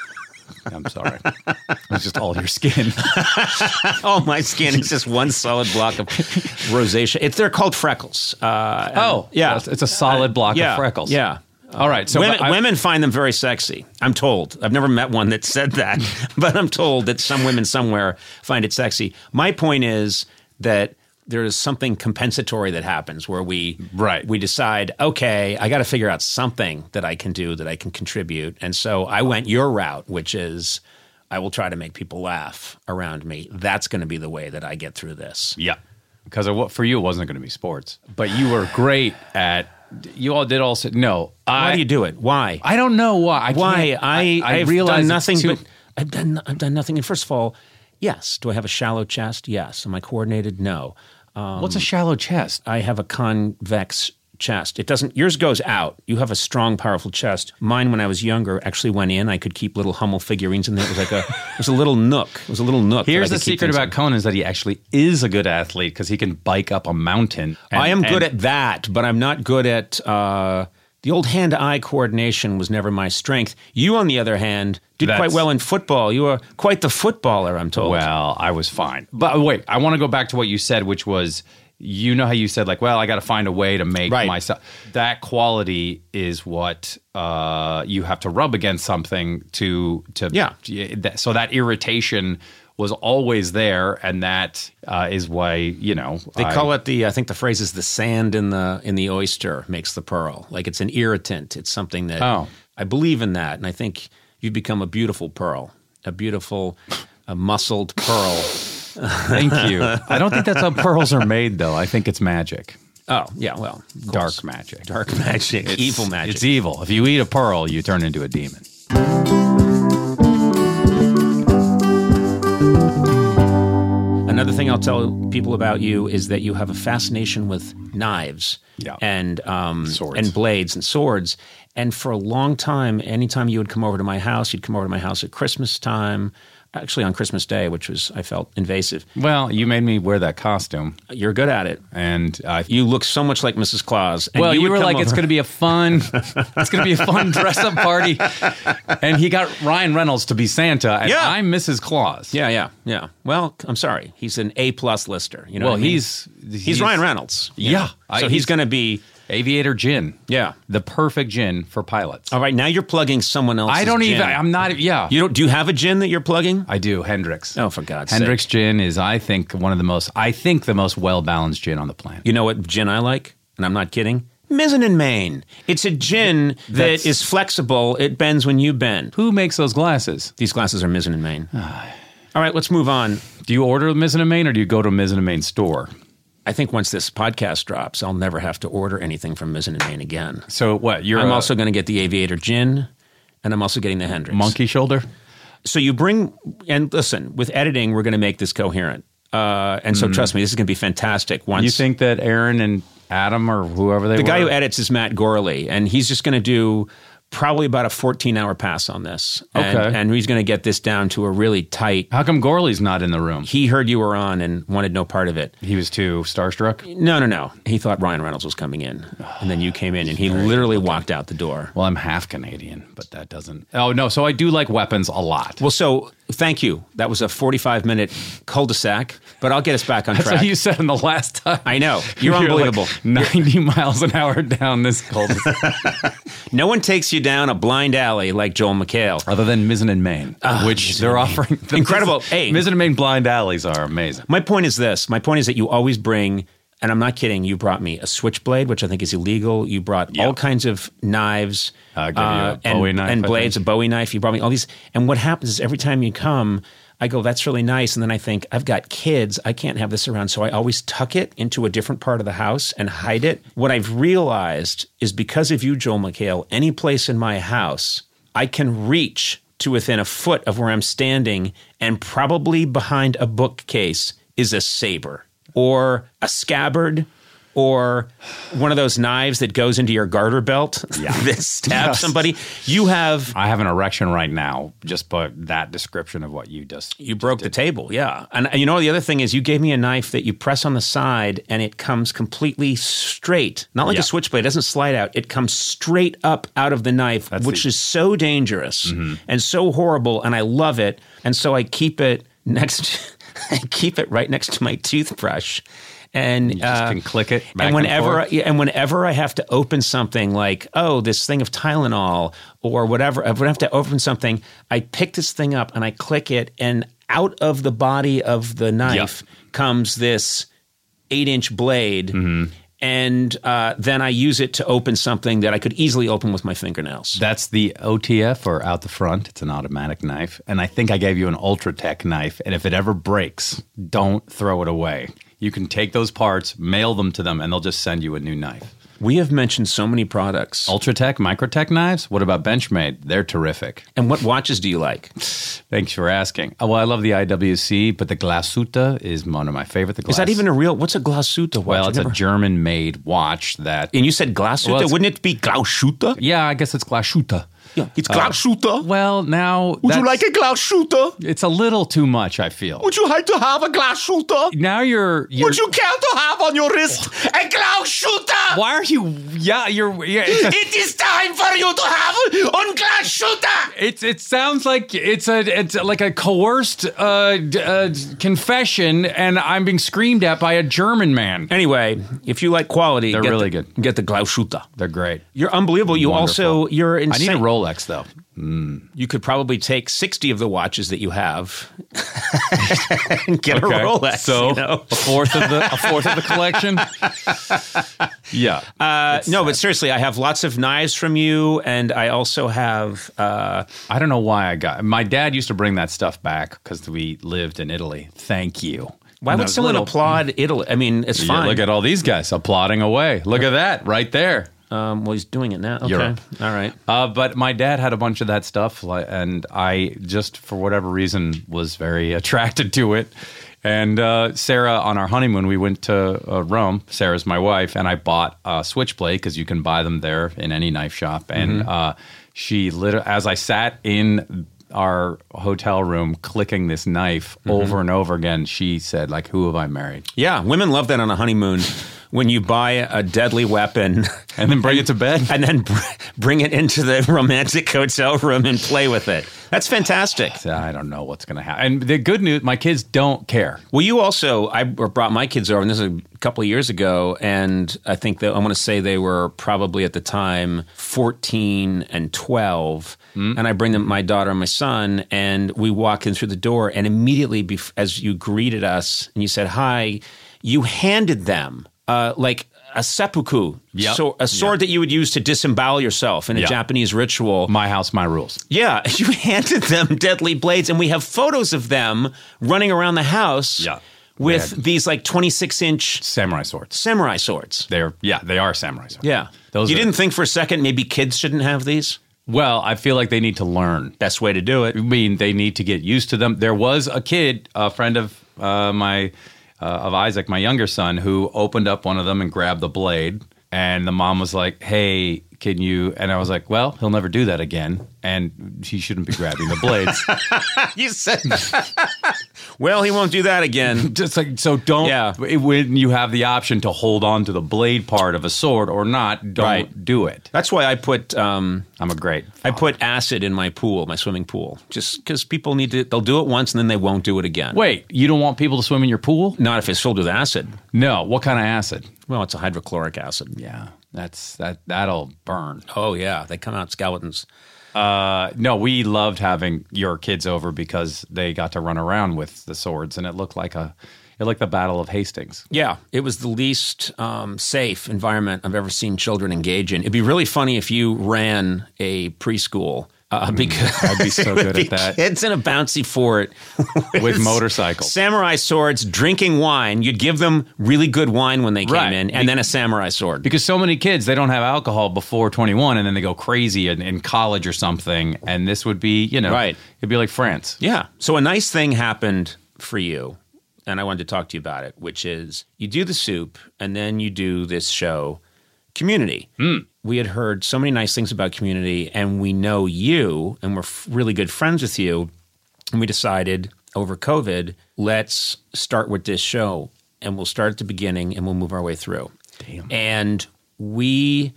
[SPEAKER 1] I'm sorry. It was just all your skin.
[SPEAKER 2] Oh, my skin is just one solid block of rosacea. It's they're called freckles. Uh, and-
[SPEAKER 1] Oh,
[SPEAKER 2] yeah,
[SPEAKER 1] It's, it's a solid block
[SPEAKER 2] yeah,
[SPEAKER 1] of freckles.
[SPEAKER 2] Yeah.
[SPEAKER 1] All right. So
[SPEAKER 2] women,
[SPEAKER 1] I-
[SPEAKER 2] women find them very sexy. I'm told. I've never met one that said that, but I'm told that some women somewhere find it sexy. My point is that there is something compensatory that happens where we
[SPEAKER 1] Right.
[SPEAKER 2] we decide, okay, I got to figure out something that I can do, that I can contribute. And so I went your route, which is I will try to make people laugh around me. That's going to be the way that I get through this.
[SPEAKER 1] Yeah. Because for you, it wasn't going to be sports. But you were great at. You all did also. No.
[SPEAKER 2] Why
[SPEAKER 1] I,
[SPEAKER 2] do you do it? Why?
[SPEAKER 1] I don't know why. I
[SPEAKER 2] Why?
[SPEAKER 1] can't-
[SPEAKER 2] I,
[SPEAKER 1] I,
[SPEAKER 2] I've
[SPEAKER 1] realize
[SPEAKER 2] done
[SPEAKER 1] it's
[SPEAKER 2] nothing
[SPEAKER 1] too-
[SPEAKER 2] but I've done I've done nothing. And first of all, yes. Do I have a shallow chest? Yes. Am I coordinated? No. Um,
[SPEAKER 1] What's a shallow chest?
[SPEAKER 2] I have a convex chest. It doesn't. Yours goes out. You have a strong, powerful chest. Mine, when I was younger, actually went in. I could keep little Hummel figurines in there. It was like a. It was a little nook. It was a little nook. that I
[SPEAKER 1] Here's the
[SPEAKER 2] could keep
[SPEAKER 1] secret
[SPEAKER 2] things
[SPEAKER 1] about
[SPEAKER 2] in.
[SPEAKER 1] Conan is that he actually is a good athlete because he can bike up a mountain. And-
[SPEAKER 2] I am good
[SPEAKER 1] and-
[SPEAKER 2] at that, but I'm not good at uh, the old hand-eye coordination. Was never my strength. You, on the other hand, did
[SPEAKER 1] That's-
[SPEAKER 2] quite well in football. You were quite the footballer, I'm told.
[SPEAKER 1] Well, I was fine. But wait, I want to go back to what you said, which was, you know how you said, like, well, I got to find a way to make
[SPEAKER 2] Right.
[SPEAKER 1] myself. That quality is what uh, you have to rub against something to, to
[SPEAKER 2] Yeah.
[SPEAKER 1] that- So that irritation was always there, and that uh, is why, you know.
[SPEAKER 2] They
[SPEAKER 1] I-
[SPEAKER 2] call it the. I think the phrase is the sand in the in the oyster makes the pearl. Like it's an irritant. It's something that
[SPEAKER 1] Oh.
[SPEAKER 2] I believe in that, and I think you've become a beautiful pearl, a beautiful, a muscled pearl.
[SPEAKER 1] Thank you. I don't think that's how pearls are made, though. I think it's magic.
[SPEAKER 2] Oh yeah, well, of course.
[SPEAKER 1] Dark magic.
[SPEAKER 2] dark magic,
[SPEAKER 1] It's-
[SPEAKER 2] evil magic.
[SPEAKER 1] It's evil. If you eat a pearl, you turn into a demon.
[SPEAKER 2] Another thing I'll tell people about you is that you have a fascination with knives
[SPEAKER 1] Yeah.
[SPEAKER 2] and um,
[SPEAKER 1] Swords.
[SPEAKER 2] and blades and swords. And for a long time, anytime you would come over to my house, you'd come over to my house at Christmas time, actually on Christmas Day, which was, I felt, invasive.
[SPEAKER 1] Well, you made me wear that costume,
[SPEAKER 2] You're good at it.
[SPEAKER 1] and I
[SPEAKER 2] You look so much like Missus Claus. And
[SPEAKER 1] well, you,
[SPEAKER 2] would
[SPEAKER 1] were
[SPEAKER 2] come
[SPEAKER 1] like, it's
[SPEAKER 2] over-
[SPEAKER 1] going to be a fun, it's going to be a fun dress-up party, and he got Ryan Reynolds to be Santa, and
[SPEAKER 2] Yeah.
[SPEAKER 1] I'm Missus Claus.
[SPEAKER 2] Yeah, yeah, yeah. Well, I'm sorry. He's an A-plus lister. You know
[SPEAKER 1] Well,
[SPEAKER 2] what I mean?
[SPEAKER 1] he's,
[SPEAKER 2] He's Ryan Reynolds. you
[SPEAKER 1] Yeah.
[SPEAKER 2] know.
[SPEAKER 1] I-
[SPEAKER 2] So he's
[SPEAKER 1] he's-
[SPEAKER 2] going to be
[SPEAKER 1] Aviator gin.
[SPEAKER 2] Yeah.
[SPEAKER 1] The perfect gin for pilots.
[SPEAKER 2] All right, now you're plugging someone else's
[SPEAKER 1] I don't
[SPEAKER 2] gin.
[SPEAKER 1] even, I'm not, yeah.
[SPEAKER 2] You don't, do you have a gin that you're plugging?
[SPEAKER 1] I do, Hendrix.
[SPEAKER 2] Oh, for God's
[SPEAKER 1] Hendrix
[SPEAKER 2] sake.
[SPEAKER 1] gin is, I think, one of the most, I think the most well-balanced gin on the planet.
[SPEAKER 2] You know what gin I like? And I'm not kidding. Mizzen and Main. It's a gin that
[SPEAKER 1] That's-
[SPEAKER 2] is flexible. It bends when you bend.
[SPEAKER 1] Who makes those glasses?
[SPEAKER 2] These glasses are Mizzen and Main. All right, let's move on.
[SPEAKER 1] Do you order a Mizzen and Main or do you go to a Mizzen and Main store?
[SPEAKER 2] I think once this podcast drops, I'll never have to order anything from Mizzen and Main again.
[SPEAKER 1] So what? You're
[SPEAKER 2] I'm
[SPEAKER 1] a
[SPEAKER 2] also going to get the Aviator gin, and I'm also getting the Hendrix.
[SPEAKER 1] monkey shoulder?
[SPEAKER 2] So you bring, and listen, with editing, we're going to make this coherent. Uh, and so trust me, this is going to be fantastic. Once
[SPEAKER 1] You think that Aaron and Adam or whoever they
[SPEAKER 2] the
[SPEAKER 1] were?
[SPEAKER 2] guy who edits is Matt Gorley, and he's just going to do probably about a fourteen-hour pass on this. And,
[SPEAKER 1] Okay.
[SPEAKER 2] and he's going to get this down to a really tight.
[SPEAKER 1] How come Gorley's not in the room?
[SPEAKER 2] He heard you were on and wanted no part of it.
[SPEAKER 1] He was too starstruck?
[SPEAKER 2] No, no, no. He thought Ryan Reynolds was coming in, and then you came in, and he literally walked out the door.
[SPEAKER 1] Well, I'm half Canadian, but that doesn't. Oh, no. So I do like weapons a lot.
[SPEAKER 2] Well, so thank you. That was a forty-five minute cul-de-sac, but I'll get us back on
[SPEAKER 1] That's
[SPEAKER 2] track.
[SPEAKER 1] what you said in the last time.
[SPEAKER 2] I know. You're
[SPEAKER 1] like
[SPEAKER 2] unbelievable.
[SPEAKER 1] ninety miles an hour down this cul-de-sac.
[SPEAKER 2] No one takes you down a blind alley like Joel McHale.
[SPEAKER 1] Other than Mizzen and Main, which they're offering. the
[SPEAKER 2] Incredible.
[SPEAKER 1] Mizzen-
[SPEAKER 2] Hey.
[SPEAKER 1] Mizzen and Main blind alleys are amazing.
[SPEAKER 2] My point is this. My point is that you always bring, and I'm not kidding, you brought me a switchblade, which I think is illegal. You brought all kinds of knives
[SPEAKER 1] I'll give you a
[SPEAKER 2] and,
[SPEAKER 1] Bowie knife,
[SPEAKER 2] and
[SPEAKER 1] I
[SPEAKER 2] blades,
[SPEAKER 1] think.
[SPEAKER 2] a Bowie knife. You brought me all these. And what happens is every time you come, I go, that's really nice. And then I think, I've got kids. I can't have this around. So I always tuck it into a different part of the house and hide it. What I've realized is because of you, Joel McHale, any place in my house, I can reach to within a foot of where I'm standing, and probably behind a bookcase is a saber or a scabbard or one of those knives that goes into your garter belt that stabs
[SPEAKER 1] Yes.
[SPEAKER 2] somebody. You have
[SPEAKER 1] I have an erection right now, just by that description of what you just.
[SPEAKER 2] you broke the table, yeah. And you know the other thing is you gave me a knife that you press on the side and it comes completely straight, not like
[SPEAKER 1] Yeah.
[SPEAKER 2] a switchblade. It doesn't slide out. It comes straight up out of the knife,
[SPEAKER 1] That's
[SPEAKER 2] which
[SPEAKER 1] the-
[SPEAKER 2] is so dangerous and so horrible. And I love it, and so I keep it next. I keep it right next to my toothbrush. And
[SPEAKER 1] You just
[SPEAKER 2] uh,
[SPEAKER 1] can click it back
[SPEAKER 2] and whenever
[SPEAKER 1] and forth.
[SPEAKER 2] I, and whenever I have to open something like, oh, this thing of Tylenol or whatever, if I have to open something, I pick this thing up and I click it, and out of the body of the knife comes this eight-inch blade,
[SPEAKER 1] Mm-hmm.
[SPEAKER 2] and uh, then I use it to open something that I could easily open with my fingernails.
[SPEAKER 1] That's the O T F, or out the front. It's an automatic knife. And I think I gave you an Ultratech knife. And if it ever breaks, don't throw it away. You can take those parts, mail them to them, and they'll just send you a new knife.
[SPEAKER 2] We have mentioned so many products.
[SPEAKER 1] Ultratech, Microtech knives? What about Benchmade? They're terrific.
[SPEAKER 2] And what watches do you like?
[SPEAKER 1] Thanks for asking. Oh, well, I love the I W C, but the Glasuta is one of my favorite. The
[SPEAKER 2] Is that
[SPEAKER 1] Glas-
[SPEAKER 2] even a real? What's a Glasuta watch?
[SPEAKER 1] Well,
[SPEAKER 2] I've
[SPEAKER 1] it's
[SPEAKER 2] never-
[SPEAKER 1] a German-made watch that...
[SPEAKER 2] And you said Glasuta?
[SPEAKER 1] Well, it's-
[SPEAKER 2] Wouldn't it be Glasuta?
[SPEAKER 1] Yeah, I guess it's Glasuta.
[SPEAKER 2] Yeah, it's Glasuta.
[SPEAKER 1] Well, now...
[SPEAKER 2] Would you
[SPEAKER 1] that's-
[SPEAKER 2] like a Glasuta?
[SPEAKER 1] It's a little too much, I feel.
[SPEAKER 2] Would you like to have a Glasuta?
[SPEAKER 1] Now you're... you're
[SPEAKER 2] Would you care to have on your wrist a Glasuta?
[SPEAKER 1] Why are you... Yeah, you're... Yeah, it's, a,
[SPEAKER 2] It is time for you to have on Glasuta.
[SPEAKER 1] it's it sounds like it's a it's like a coerced uh, d- uh, confession, and I'm being screamed at by a German man.
[SPEAKER 2] Anyway, if you like quality,
[SPEAKER 1] They're
[SPEAKER 2] get
[SPEAKER 1] really
[SPEAKER 2] the,
[SPEAKER 1] good.
[SPEAKER 2] Get the Glasuta.
[SPEAKER 1] They're great.
[SPEAKER 2] You're unbelievable. You
[SPEAKER 1] Wonderful.
[SPEAKER 2] also you're
[SPEAKER 1] I
[SPEAKER 2] insane.
[SPEAKER 1] need a Rolex though.
[SPEAKER 2] You could probably take sixty of the watches that you have and get a
[SPEAKER 1] Okay,
[SPEAKER 2] Rolex.
[SPEAKER 1] so
[SPEAKER 2] you know?
[SPEAKER 1] a fourth of the a fourth of the collection. Yeah.
[SPEAKER 2] Uh, no, but seriously, I have lots of knives from you, and I also have. Uh,
[SPEAKER 1] I don't know why I got. My dad used to bring that stuff back because we lived in Italy. Thank you.
[SPEAKER 2] why
[SPEAKER 1] When I
[SPEAKER 2] would
[SPEAKER 1] was
[SPEAKER 2] someone
[SPEAKER 1] little.
[SPEAKER 2] applaud Italy? I mean, it's
[SPEAKER 1] Yeah,
[SPEAKER 2] fine.
[SPEAKER 1] look at all these guys applauding away. Look at that right there.
[SPEAKER 2] um, well, he's doing it now. Okay,
[SPEAKER 1] Europe.
[SPEAKER 2] all right.
[SPEAKER 1] Uh, but my dad had a bunch of that stuff, li- and I just, for whatever reason, was very attracted to it. And uh, Sarah, on our honeymoon, we went to uh, Rome. Sarah's my wife, and I bought a switchblade because you can buy them there in any knife shop. And uh, she, lit- as I sat in our hotel room clicking this knife over and over again, she said, like, who have I married?
[SPEAKER 2] Yeah, women love that on a honeymoon. when you buy a deadly weapon
[SPEAKER 1] And then bring it to bed.
[SPEAKER 2] and then br- bring it into the romantic hotel room and play with it. That's fantastic.
[SPEAKER 1] I don't know what's going to happen. And the good news, my kids don't care.
[SPEAKER 2] Well, you also, I brought my kids over, and this is a couple of years ago, and I think that I want to say they were probably at the time fourteen and twelve, mm. and I bring them, my daughter and my son, and we walk in through the door, and immediately bef- as you greeted us and you said hi, you handed them uh, like a seppuku,
[SPEAKER 1] Yep.
[SPEAKER 2] so a sword
[SPEAKER 1] Yep.
[SPEAKER 2] that you would use to disembowel yourself in a
[SPEAKER 1] Yep.
[SPEAKER 2] Japanese ritual.
[SPEAKER 1] My house, my rules.
[SPEAKER 2] Yeah, you handed them deadly blades, and we have photos of them running around the house
[SPEAKER 1] Yeah.
[SPEAKER 2] with
[SPEAKER 1] They had-
[SPEAKER 2] these like twenty-six inch
[SPEAKER 1] Samurai swords.
[SPEAKER 2] samurai swords.
[SPEAKER 1] They're yeah, they are samurai swords.
[SPEAKER 2] Yeah.
[SPEAKER 1] Those
[SPEAKER 2] you
[SPEAKER 1] are-
[SPEAKER 2] didn't think for a second maybe kids shouldn't have these?
[SPEAKER 1] Well, I feel like they need to learn.
[SPEAKER 2] Best way to do it.
[SPEAKER 1] I mean, they need to get used to them. There was a kid, a friend of uh, my uh, of Isaac, my younger son, who opened up one of them and grabbed the blade. And the mom was like, "Hey, can you?" And I was like, "Well, he'll never do that again, and he shouldn't be grabbing the blades."
[SPEAKER 2] You said well, he won't do that again.
[SPEAKER 1] Just like so, don't.
[SPEAKER 2] Yeah.
[SPEAKER 1] When you have the option to hold on to the blade part of a sword or not, don't
[SPEAKER 2] Right.
[SPEAKER 1] do it.
[SPEAKER 2] That's why I put um,
[SPEAKER 1] I'm a great.
[SPEAKER 2] I put acid in my pool, my swimming pool, just because people need to. They'll do it once and then they won't do it again.
[SPEAKER 1] Wait, you don't want people to swim in your pool?
[SPEAKER 2] Not if it's filled with acid.
[SPEAKER 1] No. What kind of acid?
[SPEAKER 2] Well, it's a hydrochloric acid.
[SPEAKER 1] Yeah, that's that. That'll burn.
[SPEAKER 2] Oh yeah, they come out skeletons.
[SPEAKER 1] Uh, no, we loved having your kids over because they got to run around with the swords, and it looked like a, it looked like the Battle of Hastings.
[SPEAKER 2] Yeah, it was the least um, safe environment I've ever seen children engage in. It'd be really funny if you ran a preschool uh, because
[SPEAKER 1] I'd be so
[SPEAKER 2] it would
[SPEAKER 1] good
[SPEAKER 2] be
[SPEAKER 1] at that.
[SPEAKER 2] Kids in a bouncy fort
[SPEAKER 1] With motorcycles.
[SPEAKER 2] samurai swords, drinking wine. You'd give them really good wine when they came
[SPEAKER 1] Right.
[SPEAKER 2] in, and then a samurai sword.
[SPEAKER 1] Because so many kids, they don't have alcohol before twenty-one, and then they go crazy in, in college or something. And this would be, you know,
[SPEAKER 2] Right.
[SPEAKER 1] it'd be like France.
[SPEAKER 2] Yeah. So a nice thing happened for you, and I wanted to talk to you about it, which is you do the soup, and then you do this show, Community.
[SPEAKER 1] Mm.
[SPEAKER 2] We had heard so many nice things about Community, and we know you, and we're f- really good friends with you, and we decided over COVID, let's start with this show, and we'll start at the beginning, and we'll move our way through.
[SPEAKER 1] Damn.
[SPEAKER 2] And we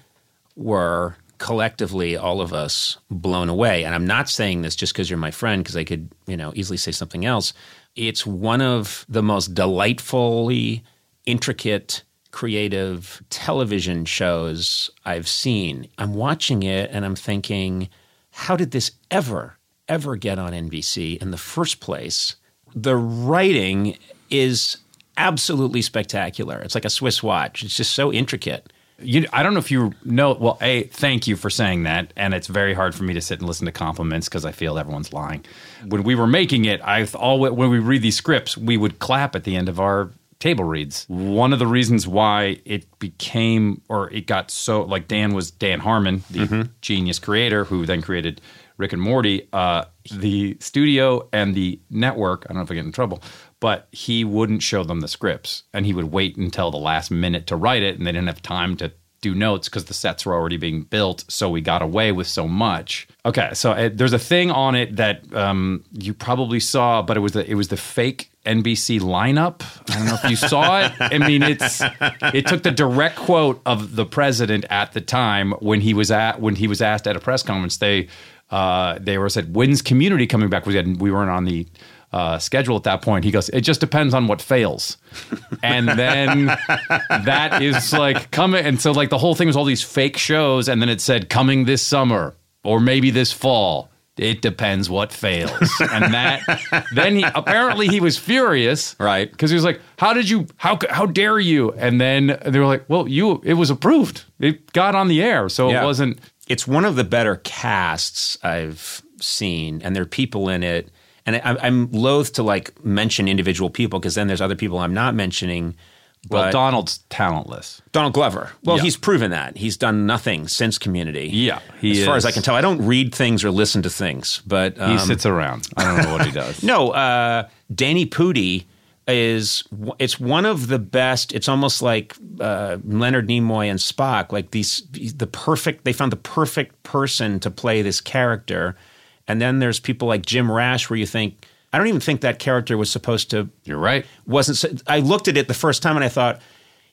[SPEAKER 2] were collectively, all of us, blown away. And I'm not saying this just because you're my friend, because I could, you know, easily say something else. It's one of the most delightfully intricate, creative television shows I've seen. I'm watching it and I'm thinking, how did this ever, ever get on N B C in the first place? The writing is absolutely spectacular. It's like a Swiss watch. It's just so intricate.
[SPEAKER 1] You, I don't know if you know. Well, A, thank you for saying that. And it's very hard for me to sit and listen to compliments because I feel everyone's lying. When we were making it, I always, when we read these scripts, we would clap at the end of our table reads. One of the reasons why it became, or it got so, like Dan was Dan Harmon, the
[SPEAKER 2] Mm-hmm.
[SPEAKER 1] genius creator who then created Rick and Morty. Uh, the studio and the network, I don't know if I get in trouble, but he wouldn't show them the scripts, and he would wait until the last minute to write it, and they didn't have time to do notes because the sets were already being built, so we got away with so much. Okay, so uh, there's a thing on it that um, you probably saw, but it was the it was the fake N B C lineup. I don't know if you saw it. I mean, it's it took the direct quote of the president at the time when he was at when he was asked at a press conference. They uh, they were said, "When's Community coming back?" We had we weren't on the Uh, schedule at that point. He goes, it just depends on what fails. And then that is like coming. And so like the whole thing was all these fake shows. And then it said coming this summer or maybe this fall. It depends what fails. And that then he apparently he was furious.
[SPEAKER 2] Right.
[SPEAKER 1] Because he was like, how did you, how, how dare you? And then they were like, well, you, it was approved. It got on the air. So
[SPEAKER 2] Yeah.
[SPEAKER 1] it wasn't.
[SPEAKER 2] It's one of the better casts I've seen, and there are people in it. And I, I'm loath to like mention individual people because then there's other people I'm not mentioning.
[SPEAKER 1] Well,
[SPEAKER 2] But
[SPEAKER 1] Donald's talentless.
[SPEAKER 2] Donald Glover. Well,
[SPEAKER 1] Yeah.
[SPEAKER 2] he's proven that. He's done nothing since Community.
[SPEAKER 1] Yeah, he
[SPEAKER 2] as far
[SPEAKER 1] is.
[SPEAKER 2] as I can tell. I don't read things or listen to things, but um,
[SPEAKER 1] He sits around. I don't know what he does.
[SPEAKER 2] no. Uh, Danny Pudi is. It's one of the best. It's almost like uh, Leonard Nimoy and Spock. Like these, the perfect. They found the perfect person to play this character. And then there's people like Jim Rash, where you think, I don't even think that character was supposed to.
[SPEAKER 1] You're right.
[SPEAKER 2] Wasn't. I looked at it the first time and I thought,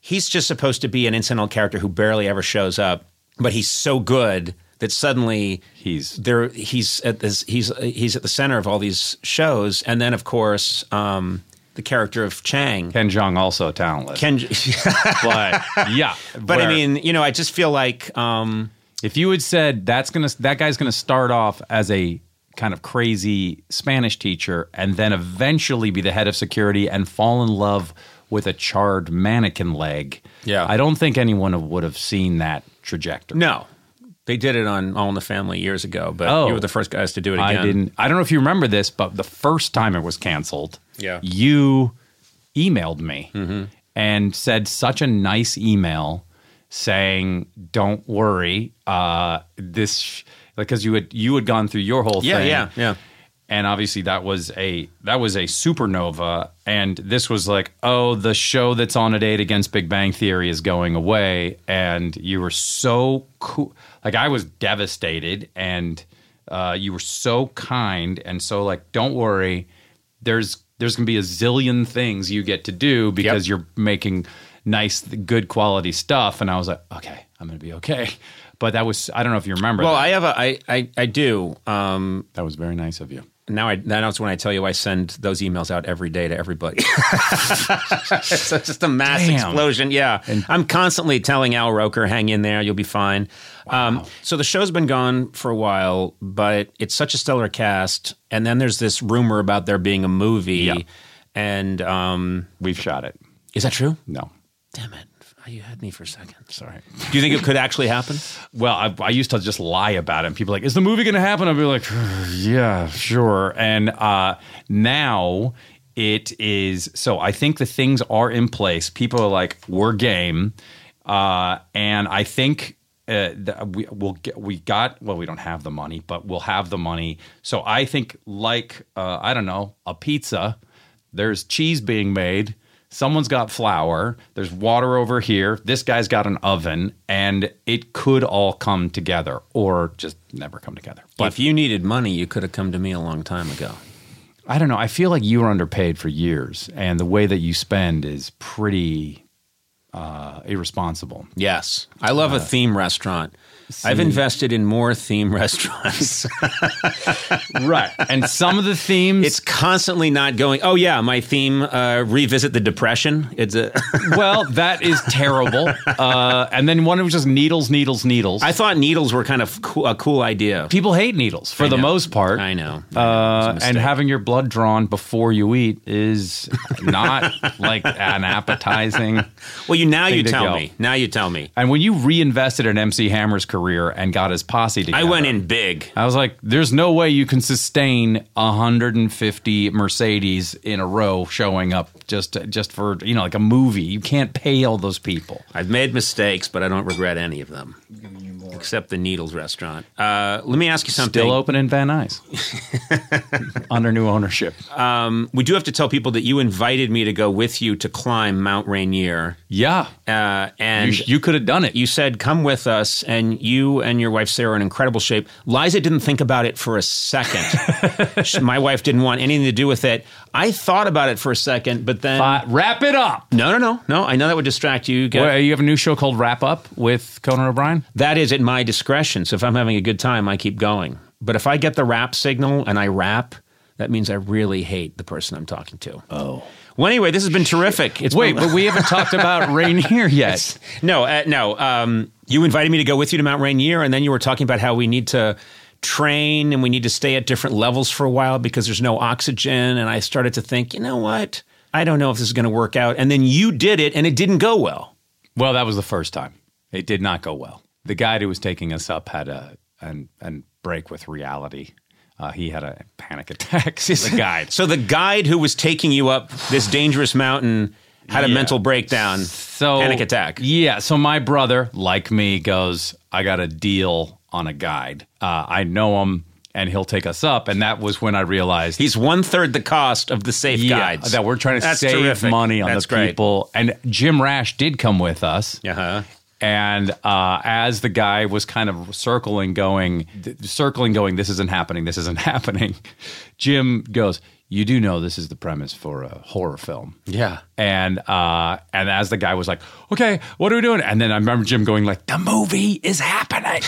[SPEAKER 2] he's just supposed to be an incidental character who barely ever shows up, but he's so good that suddenly
[SPEAKER 1] He's
[SPEAKER 2] there. He's at this. He's he's at the center of all these shows, and then of course um, the character of Chang.
[SPEAKER 1] Ken Jeong also talentless.
[SPEAKER 2] Ken,
[SPEAKER 1] but yeah,
[SPEAKER 2] but I
[SPEAKER 1] where-
[SPEAKER 2] mean, you know, I just feel like um,
[SPEAKER 1] if you had said that's gonna that guy's gonna start off as a kind of crazy Spanish teacher and then eventually be the head of security and fall in love with a charred mannequin leg,
[SPEAKER 2] Yeah.
[SPEAKER 1] I don't think anyone would have seen that trajectory.
[SPEAKER 2] no, they did it on All in the Family years ago, but
[SPEAKER 1] Oh.
[SPEAKER 2] you were the first guys to do it again.
[SPEAKER 1] I didn't. I don't know if you remember this, but the first time it was canceled,
[SPEAKER 2] Yeah.
[SPEAKER 1] you emailed me
[SPEAKER 2] Mm-hmm.
[SPEAKER 1] and said such a nice email saying, "Don't worry, uh, this." Sh-, because you had you had gone through your whole
[SPEAKER 2] Yeah,
[SPEAKER 1] thing,
[SPEAKER 2] yeah, yeah.
[SPEAKER 1] and obviously that was a that was a supernova, and this was like, oh, the show that's on a date against Big Bang Theory is going away, and you were so cool. Like I was devastated, and uh, you were so kind, and so like, don't worry, there's there's gonna be a zillion things you get to do because
[SPEAKER 2] Yep.
[SPEAKER 1] you're making nice, good quality stuff, and I was like, okay, I'm gonna be okay. But that was I don't know if you remember.
[SPEAKER 2] Well,
[SPEAKER 1] that.
[SPEAKER 2] I have a, I, I, I do. Um,
[SPEAKER 1] that was very nice of you.
[SPEAKER 2] now I now it's when I tell you I send those emails out every day to everybody. So it's just a mass
[SPEAKER 1] Damn.
[SPEAKER 2] explosion. Yeah, I'm constantly telling Al Roker, "Hang in there, you'll be fine." Um, so the show's been gone for a while, but it's such a stellar cast. And then there's this rumor about there being a movie,
[SPEAKER 1] Yeah.
[SPEAKER 2] and um,
[SPEAKER 1] We've shot it.
[SPEAKER 2] is that true?
[SPEAKER 1] No,
[SPEAKER 2] Damn it! You had me for a second.
[SPEAKER 1] sorry.
[SPEAKER 2] Do you think it could actually happen?
[SPEAKER 1] Well, I, I used to just lie about it. And people are like, is the movie going to happen? I'd be like, yeah, sure. And uh, now it is. So I think the things are in place. People are like, we're game. Uh, and I think uh, th- we we'll get, we got, well, we don't have the money, but we'll have the money. So I think like, uh, I don't know, a pizza, there's cheese being made. Someone's got flour. There's water over here. This guy's got an oven, and it could all come together, or just never come together. But
[SPEAKER 2] If you needed money, you could have come to me a long time ago.
[SPEAKER 1] I don't know. I feel like you were underpaid for years, and the way that you spend is pretty uh, irresponsible.
[SPEAKER 2] Yes. I love a theme restaurant. I've invested in more theme restaurants.
[SPEAKER 1] Right. And some of the themes,
[SPEAKER 2] It's constantly not going, oh, yeah, my theme, uh, revisit the Depression. It's a.
[SPEAKER 1] well, that is terrible. Uh, and then one was just needles, needles, needles.
[SPEAKER 2] I thought needles were kind of cool, a cool idea.
[SPEAKER 1] People hate needles for
[SPEAKER 2] I
[SPEAKER 1] the
[SPEAKER 2] know.
[SPEAKER 1] most part.
[SPEAKER 2] I know. I know. It's a
[SPEAKER 1] Uh,
[SPEAKER 2] mistake.
[SPEAKER 1] and having your blood drawn before you eat is not like an appetizing.
[SPEAKER 2] Well, you now you
[SPEAKER 1] thing to
[SPEAKER 2] tell
[SPEAKER 1] go.
[SPEAKER 2] me. Now you tell me.
[SPEAKER 1] And when you reinvested in M C Hammer's career and got his posse together,
[SPEAKER 2] I went in big.
[SPEAKER 1] I was like, there's no way you can sustain one hundred fifty Mercedes in a row showing up just just for, you know, like a movie. You can't pay all those people.
[SPEAKER 2] I've made mistakes, but I don't regret any of them. Except the Needles restaurant. Uh, let me ask you something.
[SPEAKER 1] Still open in Van Nuys under new ownership.
[SPEAKER 2] Um, we do have to tell people that you invited me to go with you to climb Mount Rainier.
[SPEAKER 1] Yeah.
[SPEAKER 2] Uh, and
[SPEAKER 1] You, sh- you could have done it.
[SPEAKER 2] you said, come with us, and you and your wife Sarah are in incredible shape. Liza didn't think about it for a second. She- My wife didn't want anything to do with it. I thought about it for a second, but then...
[SPEAKER 1] Uh, wrap it up.
[SPEAKER 2] no, no, no, no. I know that would distract you. You get-
[SPEAKER 1] Well, you have a new show called Wrap Up with Conan O'Brien?
[SPEAKER 2] That is at my discretion. So if I'm having a good time, I keep going. But if I get the rap signal and I rap, that means I really hate the person I'm talking to.
[SPEAKER 1] Oh.
[SPEAKER 2] Well, anyway, this has been terrific. It's
[SPEAKER 1] Wait,
[SPEAKER 2] been-
[SPEAKER 1] but we haven't talked about Rainier yet.
[SPEAKER 2] No, uh, no. Um, you invited me to go with you to Mount Rainier, and then you were talking about how we need to train and we need to stay at different levels for a while because there's no oxygen. And I started to think, you know what? I don't know if this is going to work out. And then you did it, and it didn't go well.
[SPEAKER 1] Well, that was the first time. It did not go well. The guy who was taking us up had a an, an break with reality. Uh, he had a panic attack. The guide.
[SPEAKER 2] So the guide who was taking you up this dangerous mountain had a
[SPEAKER 1] Yeah.
[SPEAKER 2] mental breakdown,
[SPEAKER 1] So
[SPEAKER 2] panic attack.
[SPEAKER 1] Yeah. So my brother, like me, goes, I got a deal on a guide. Uh, I know him, and he'll take us up. And that was when I realized
[SPEAKER 2] He's one third the cost of the safe
[SPEAKER 1] yeah,
[SPEAKER 2] guides.
[SPEAKER 1] that we're trying to
[SPEAKER 2] That's
[SPEAKER 1] save
[SPEAKER 2] terrific.
[SPEAKER 1] money on
[SPEAKER 2] That's
[SPEAKER 1] the
[SPEAKER 2] great.
[SPEAKER 1] people. And Jim Rash did come with us.
[SPEAKER 2] Uh-huh.
[SPEAKER 1] And uh, as the guy was kind of circling, going, th- circling, going, this isn't happening, this isn't happening, Jim goes, you do know this is the premise for a horror film.
[SPEAKER 2] Yeah.
[SPEAKER 1] And uh, and as the guy was like, okay, what are we doing? And then I remember Jim going like, the movie is happening.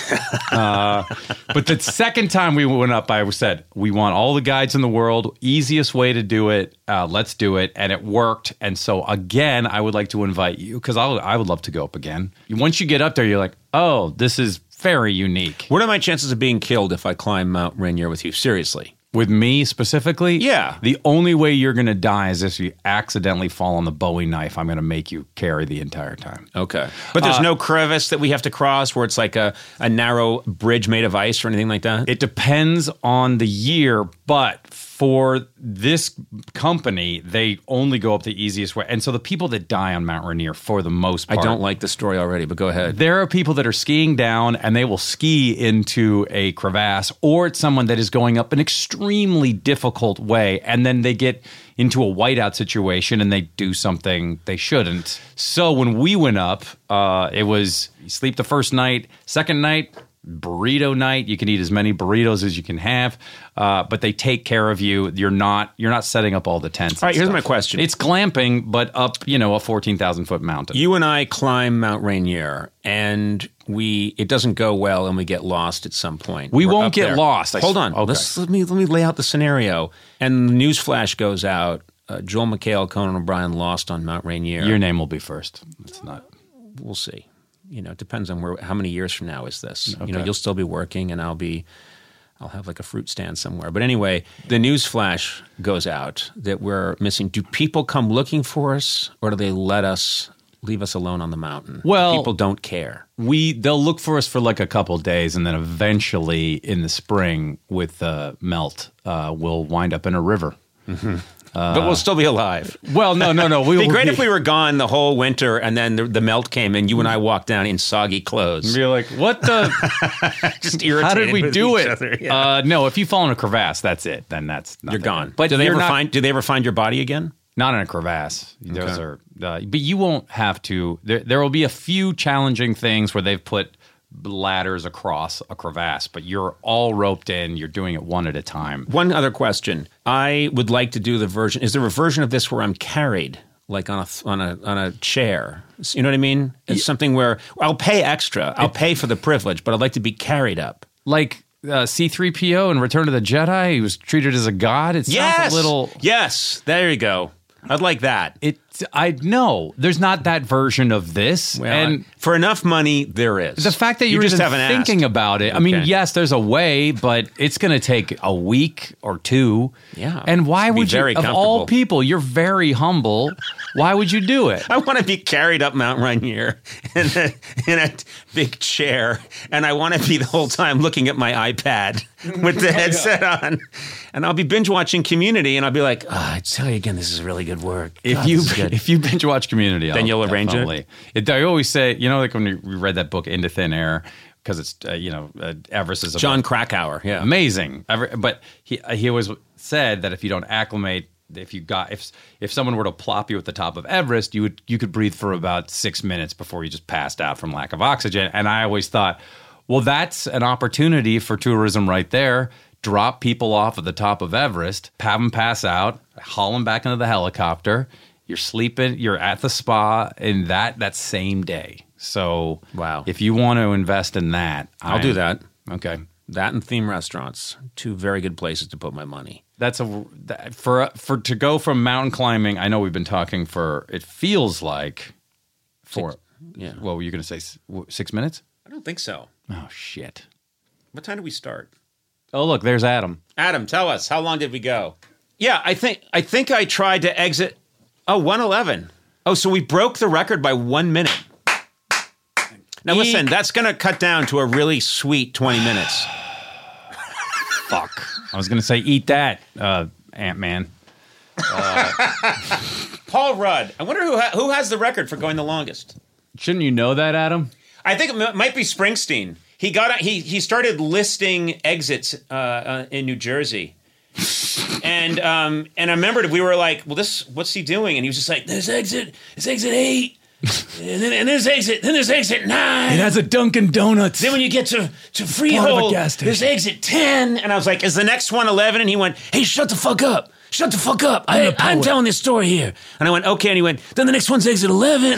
[SPEAKER 1] uh, but the second time we went up, I said, we want all the guides in the world, easiest way to do it. Uh, let's do it. And it worked. And so again, I would like to invite you because I would love to go up again. Once you get up there, you're like, oh, this is very unique.
[SPEAKER 2] What are my chances of being killed if I climb Mount Rainier with you? Seriously.
[SPEAKER 1] With me specifically?
[SPEAKER 2] Yeah.
[SPEAKER 1] The only way you're going to die is if you accidentally fall on the Bowie knife. I'm going to make you carry the entire time.
[SPEAKER 2] Okay. But there's uh, no crevice that we have to cross where it's like a, a narrow bridge made of ice or anything like that?
[SPEAKER 1] It depends on the year, but for this company, they only go up the easiest way. And so the people that die on Mount Rainier, for the most part...
[SPEAKER 2] I don't like the story already, but go ahead.
[SPEAKER 1] There are people that are skiing down, and they will ski into a crevasse, or it's someone that is going up an extremely difficult way, and then they get into a whiteout situation, and they do something they shouldn't. So when we went up, uh, it was you sleep the first night, second night... burrito night. You can eat as many burritos as you can have, uh, but they take care of you. You're not you're not setting up all the tents.
[SPEAKER 2] All right, here's
[SPEAKER 1] stuff.
[SPEAKER 2] my question.
[SPEAKER 1] It's glamping, but up you know a fourteen thousand foot mountain.
[SPEAKER 2] You and I climb Mount Rainier, and we it doesn't go well, and we get lost at some point.
[SPEAKER 1] We
[SPEAKER 2] We're
[SPEAKER 1] won't
[SPEAKER 2] up
[SPEAKER 1] get
[SPEAKER 2] there.
[SPEAKER 1] lost. I
[SPEAKER 2] Hold
[SPEAKER 1] s-
[SPEAKER 2] on.
[SPEAKER 1] Okay.
[SPEAKER 2] Let's, let me let me lay out the scenario. And the news flash goes out. Uh, Joel McHale, Conan O'Brien lost on Mount Rainier.
[SPEAKER 1] Your name will be first. It's not.
[SPEAKER 2] We'll see. You know, it depends on where. How many years from now is this?
[SPEAKER 1] Okay.
[SPEAKER 2] You know, you'll still be working, and I'll be, I'll have like a fruit stand somewhere. But anyway, the news flash goes out that we're missing. Do people come looking for us, or do they let us leave us alone on the mountain?
[SPEAKER 1] Well,
[SPEAKER 2] people don't care.
[SPEAKER 1] We they'll look for us for like a couple days, and then eventually in the spring with the melt, uh, we'll wind up in a river.
[SPEAKER 2] Mm-hmm. Uh, but we'll still be alive.
[SPEAKER 1] Well, no, no, no. We,
[SPEAKER 2] It'd be great if we were gone the whole winter, and then the, the melt came, and you and I walked down in soggy clothes.
[SPEAKER 1] You're like, what the?
[SPEAKER 2] Just irritated.
[SPEAKER 1] How did we
[SPEAKER 2] with
[SPEAKER 1] do
[SPEAKER 2] each
[SPEAKER 1] it?
[SPEAKER 2] other. Yeah.
[SPEAKER 1] Uh, no, if you fall in a crevasse, that's it. Then that's
[SPEAKER 2] you're gone.
[SPEAKER 1] But
[SPEAKER 2] do they
[SPEAKER 1] you're
[SPEAKER 2] ever
[SPEAKER 1] not,
[SPEAKER 2] find? Do they ever find your body again?
[SPEAKER 1] Not in a crevasse. Those
[SPEAKER 2] Okay.
[SPEAKER 1] are. Uh, but you won't have to. There, there will be a few challenging things where they've put ladders across a crevasse, but you're all roped in. You're doing it one at a time.
[SPEAKER 2] One other question. I would like to do the version. Is there a version of this where I'm carried, like on a on a on a chair? You know what I mean? It's something where I'll pay extra. I'll pay for the privilege, but I'd like to be carried up.
[SPEAKER 1] Like uh, C three P O in Return of the Jedi, he was treated as a god. It sounds
[SPEAKER 2] Yes,
[SPEAKER 1] a little.
[SPEAKER 2] Yes, there you go. I'd like that.
[SPEAKER 1] It. I know there's not that version of this,
[SPEAKER 2] Well,
[SPEAKER 1] and
[SPEAKER 2] for enough money, there is.
[SPEAKER 1] the fact that
[SPEAKER 2] you
[SPEAKER 1] you're
[SPEAKER 2] just
[SPEAKER 1] even
[SPEAKER 2] haven't
[SPEAKER 1] thinking
[SPEAKER 2] asked.
[SPEAKER 1] about it. I mean,
[SPEAKER 2] Okay.
[SPEAKER 1] yes, there's a way, but it's going to take a week or two.
[SPEAKER 2] Yeah.
[SPEAKER 1] And why
[SPEAKER 2] Be
[SPEAKER 1] would you?
[SPEAKER 2] very
[SPEAKER 1] Of all
[SPEAKER 2] comfortable.
[SPEAKER 1] people, you're very humble. Why would you do it?
[SPEAKER 2] I want to be carried up Mount Rainier in a, in a big chair, and I want to be the whole time looking at my iPad with the headset on, and I'll be binge watching Community, and I'll be like, oh, I tell you again, this is really good work.
[SPEAKER 1] If
[SPEAKER 2] God,
[SPEAKER 1] you
[SPEAKER 2] this is good.
[SPEAKER 1] if you binge watch Community,
[SPEAKER 2] Then
[SPEAKER 1] I'll
[SPEAKER 2] you'll arrange it?
[SPEAKER 1] definitely- it. I always say, you know, like when we read that book Into Thin Air, because it's uh, you know uh, Everest is about
[SPEAKER 2] John Krakauer, yeah.
[SPEAKER 1] amazing. Ever, but he he always said that if you don't acclimate, if you got if if someone were to plop you at the top of Everest, you would you could breathe for about six minutes before you just passed out from lack of oxygen. And I always thought, well, that's an opportunity for tourism right there. Drop people off at the top of Everest, have them pass out, haul them back into the helicopter. You're sleeping. You're at the spa in that that same day. So
[SPEAKER 2] Wow.
[SPEAKER 1] if you want to invest in that,
[SPEAKER 2] I'll do that.
[SPEAKER 1] Okay.
[SPEAKER 2] That and theme restaurants, two very good places to put my money.
[SPEAKER 1] That's a that, for for to go from mountain climbing. I know we've been talking for. It feels like for.
[SPEAKER 2] Six- yeah.
[SPEAKER 1] What were you going to say? s- w- Six minutes?
[SPEAKER 2] I don't think so.
[SPEAKER 1] Oh shit!
[SPEAKER 2] What time did we start?
[SPEAKER 1] Oh look, there's Adam.
[SPEAKER 2] Adam, tell us, how long did we go? Yeah, I think I think I tried to exit. Oh, one eleven. Oh, so we broke the record by one minute. Now listen,
[SPEAKER 1] Eek.
[SPEAKER 2] that's going to cut down to a really sweet twenty minutes.
[SPEAKER 1] Fuck. I was going to say eat that, uh, Ant Man.
[SPEAKER 2] Paul Rudd. I wonder who ha- who has the record for going the longest.
[SPEAKER 1] Shouldn't you know that, Adam?
[SPEAKER 2] I think it m- might be Springsteen. He got he he started listing exits uh, uh, in New Jersey. And um, and I remembered we were like, well, this what's he doing? And he was just like, there's exit, it's exit eight, and then and there's exit, then there's exit nine.
[SPEAKER 1] It has a Dunkin' Donuts.
[SPEAKER 2] Then when you get to, to
[SPEAKER 1] part of a
[SPEAKER 2] Freehold,
[SPEAKER 1] gas station.
[SPEAKER 2] there's exit ten. And I was like, is the next one eleven? And he went, hey, shut the fuck up. shut the fuck up. I, I'm telling this story here. And I went, okay. And he went, then the next one's exit eleven.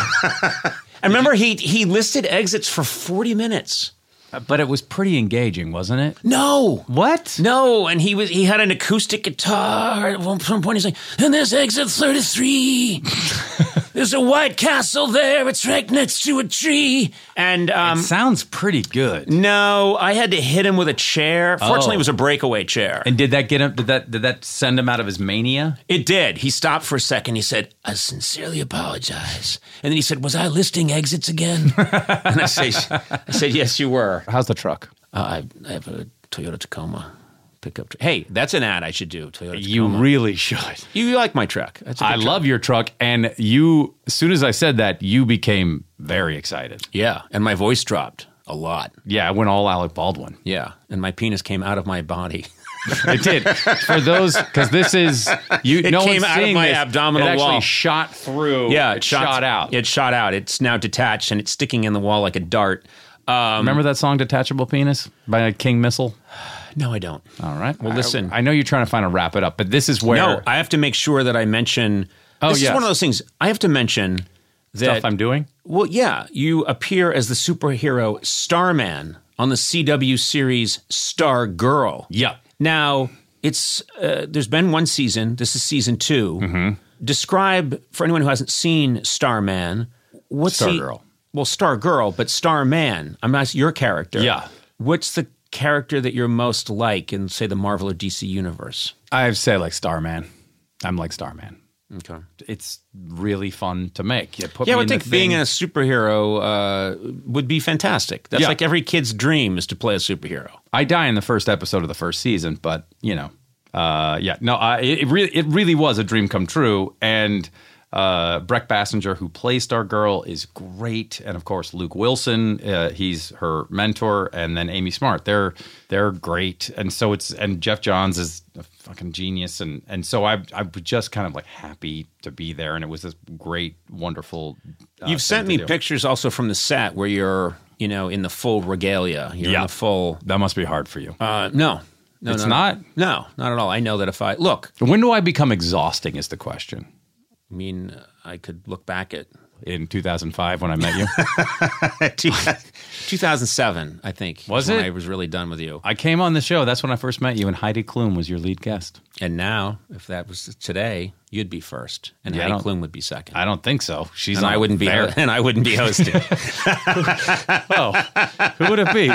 [SPEAKER 2] I remember he he listed exits for forty minutes.
[SPEAKER 1] But it was pretty engaging, wasn't it?
[SPEAKER 2] No.
[SPEAKER 1] What?
[SPEAKER 2] No, and he was he had an acoustic guitar. At one point he's like, and there's exit thirty-three. There's a White Castle there. It's right next to a tree. And um,
[SPEAKER 1] It sounds pretty good.
[SPEAKER 2] no, I had to hit him with a chair. Fortunately,
[SPEAKER 1] Oh.
[SPEAKER 2] it was a breakaway chair.
[SPEAKER 1] And did that get him? Did that did that send him out of his mania?
[SPEAKER 2] It did. He stopped for a second. He said, I sincerely apologize. And then he said, was I listing exits again? And I, say, I said, yes, you were.
[SPEAKER 1] How's the truck?
[SPEAKER 2] Uh, I, I have a Toyota Tacoma pickup truck. Hey, that's an ad I should do. Toyota
[SPEAKER 1] You
[SPEAKER 2] Tacoma.
[SPEAKER 1] really should.
[SPEAKER 2] You like my truck. That's a good
[SPEAKER 1] I
[SPEAKER 2] truck.
[SPEAKER 1] love your truck, and you. As soon as I said that, you became very excited.
[SPEAKER 2] Yeah, and my voice dropped a lot.
[SPEAKER 1] Yeah, I went all Alec Baldwin.
[SPEAKER 2] Yeah, and my penis came out of my body.
[SPEAKER 1] It did. For those, because this is you.
[SPEAKER 2] It
[SPEAKER 1] no
[SPEAKER 2] came
[SPEAKER 1] one's
[SPEAKER 2] out of
[SPEAKER 1] seeing
[SPEAKER 2] my
[SPEAKER 1] this.
[SPEAKER 2] abdominal
[SPEAKER 1] it actually
[SPEAKER 2] wall.
[SPEAKER 1] shot through.
[SPEAKER 2] Yeah,
[SPEAKER 1] it shot, out.
[SPEAKER 2] It shot out. It's now detached and it's sticking in the wall like a dart. Um,
[SPEAKER 1] Remember that song "Detachable Penis" by King Missile?
[SPEAKER 2] no, I don't.
[SPEAKER 1] All right.
[SPEAKER 2] Well,
[SPEAKER 1] I-
[SPEAKER 2] listen.
[SPEAKER 1] I, know you're trying to find a wrap it up, but this is where
[SPEAKER 2] No, I have to make sure that I mention.
[SPEAKER 1] Oh,
[SPEAKER 2] this
[SPEAKER 1] yes.
[SPEAKER 2] is one of those things. I have to mention that.
[SPEAKER 1] stuff I'm doing.
[SPEAKER 2] Well, yeah, you appear as the superhero Starman on the C W series Star Girl.
[SPEAKER 1] Yeah.
[SPEAKER 2] Now, it's uh, there's been one season. This is season two.
[SPEAKER 1] Mm-hmm.
[SPEAKER 2] Describe for anyone who hasn't seen Starman. What's he?
[SPEAKER 1] Stargirl.
[SPEAKER 2] Well, Star Girl, but Starman. I'm not your character.
[SPEAKER 1] Yeah.
[SPEAKER 2] What's the character that you're most like in, say, the Marvel or D C universe?
[SPEAKER 1] I say like Starman. I'm like Starman.
[SPEAKER 2] Okay.
[SPEAKER 1] It's really fun to make. You put
[SPEAKER 2] Yeah, I
[SPEAKER 1] me
[SPEAKER 2] would
[SPEAKER 1] in
[SPEAKER 2] think
[SPEAKER 1] the
[SPEAKER 2] being
[SPEAKER 1] thing.
[SPEAKER 2] a superhero uh, would be fantastic. That's
[SPEAKER 1] Yeah.
[SPEAKER 2] like every kid's dream is to play a superhero.
[SPEAKER 1] I die in the first episode of the first season, but you know, uh, yeah, no, I, it, it really, it really was a dream come true. And uh, Breck Bassinger, who plays Stargirl, is great, and of course Luke Wilson, uh, he's her mentor, and then Amy Smart. They're they're great, and so it's and Jeff Johns is a fucking genius, and and so I I was just kind of like happy to be there, and it was this great, wonderful. Uh,
[SPEAKER 2] You've sent
[SPEAKER 1] thing
[SPEAKER 2] me
[SPEAKER 1] to do.
[SPEAKER 2] pictures also from the set where you're, you know, in the full regalia. You're
[SPEAKER 1] Yeah.
[SPEAKER 2] in the full.
[SPEAKER 1] That must be hard for you.
[SPEAKER 2] Uh, no, no,
[SPEAKER 1] It's
[SPEAKER 2] no,
[SPEAKER 1] not?
[SPEAKER 2] No, not at all. I know that if I look,
[SPEAKER 1] When do I become exhausting? Is the question.
[SPEAKER 2] I mean, I could look back at
[SPEAKER 1] In two thousand five, when I met you.
[SPEAKER 2] two thousand seven, I think.
[SPEAKER 1] Was
[SPEAKER 2] when
[SPEAKER 1] it?
[SPEAKER 2] I was really done with you.
[SPEAKER 1] I came on the show. That's when I first met you, and Heidi Klum was your lead guest.
[SPEAKER 2] And now, if that was today, you'd be first, and
[SPEAKER 1] Yeah, I
[SPEAKER 2] Heidi
[SPEAKER 1] don't-
[SPEAKER 2] Klum would be second.
[SPEAKER 1] I don't think so. She's
[SPEAKER 2] and I
[SPEAKER 1] not
[SPEAKER 2] wouldn't be,
[SPEAKER 1] there.
[SPEAKER 2] and I wouldn't be hosting.
[SPEAKER 1] Oh, who would it be?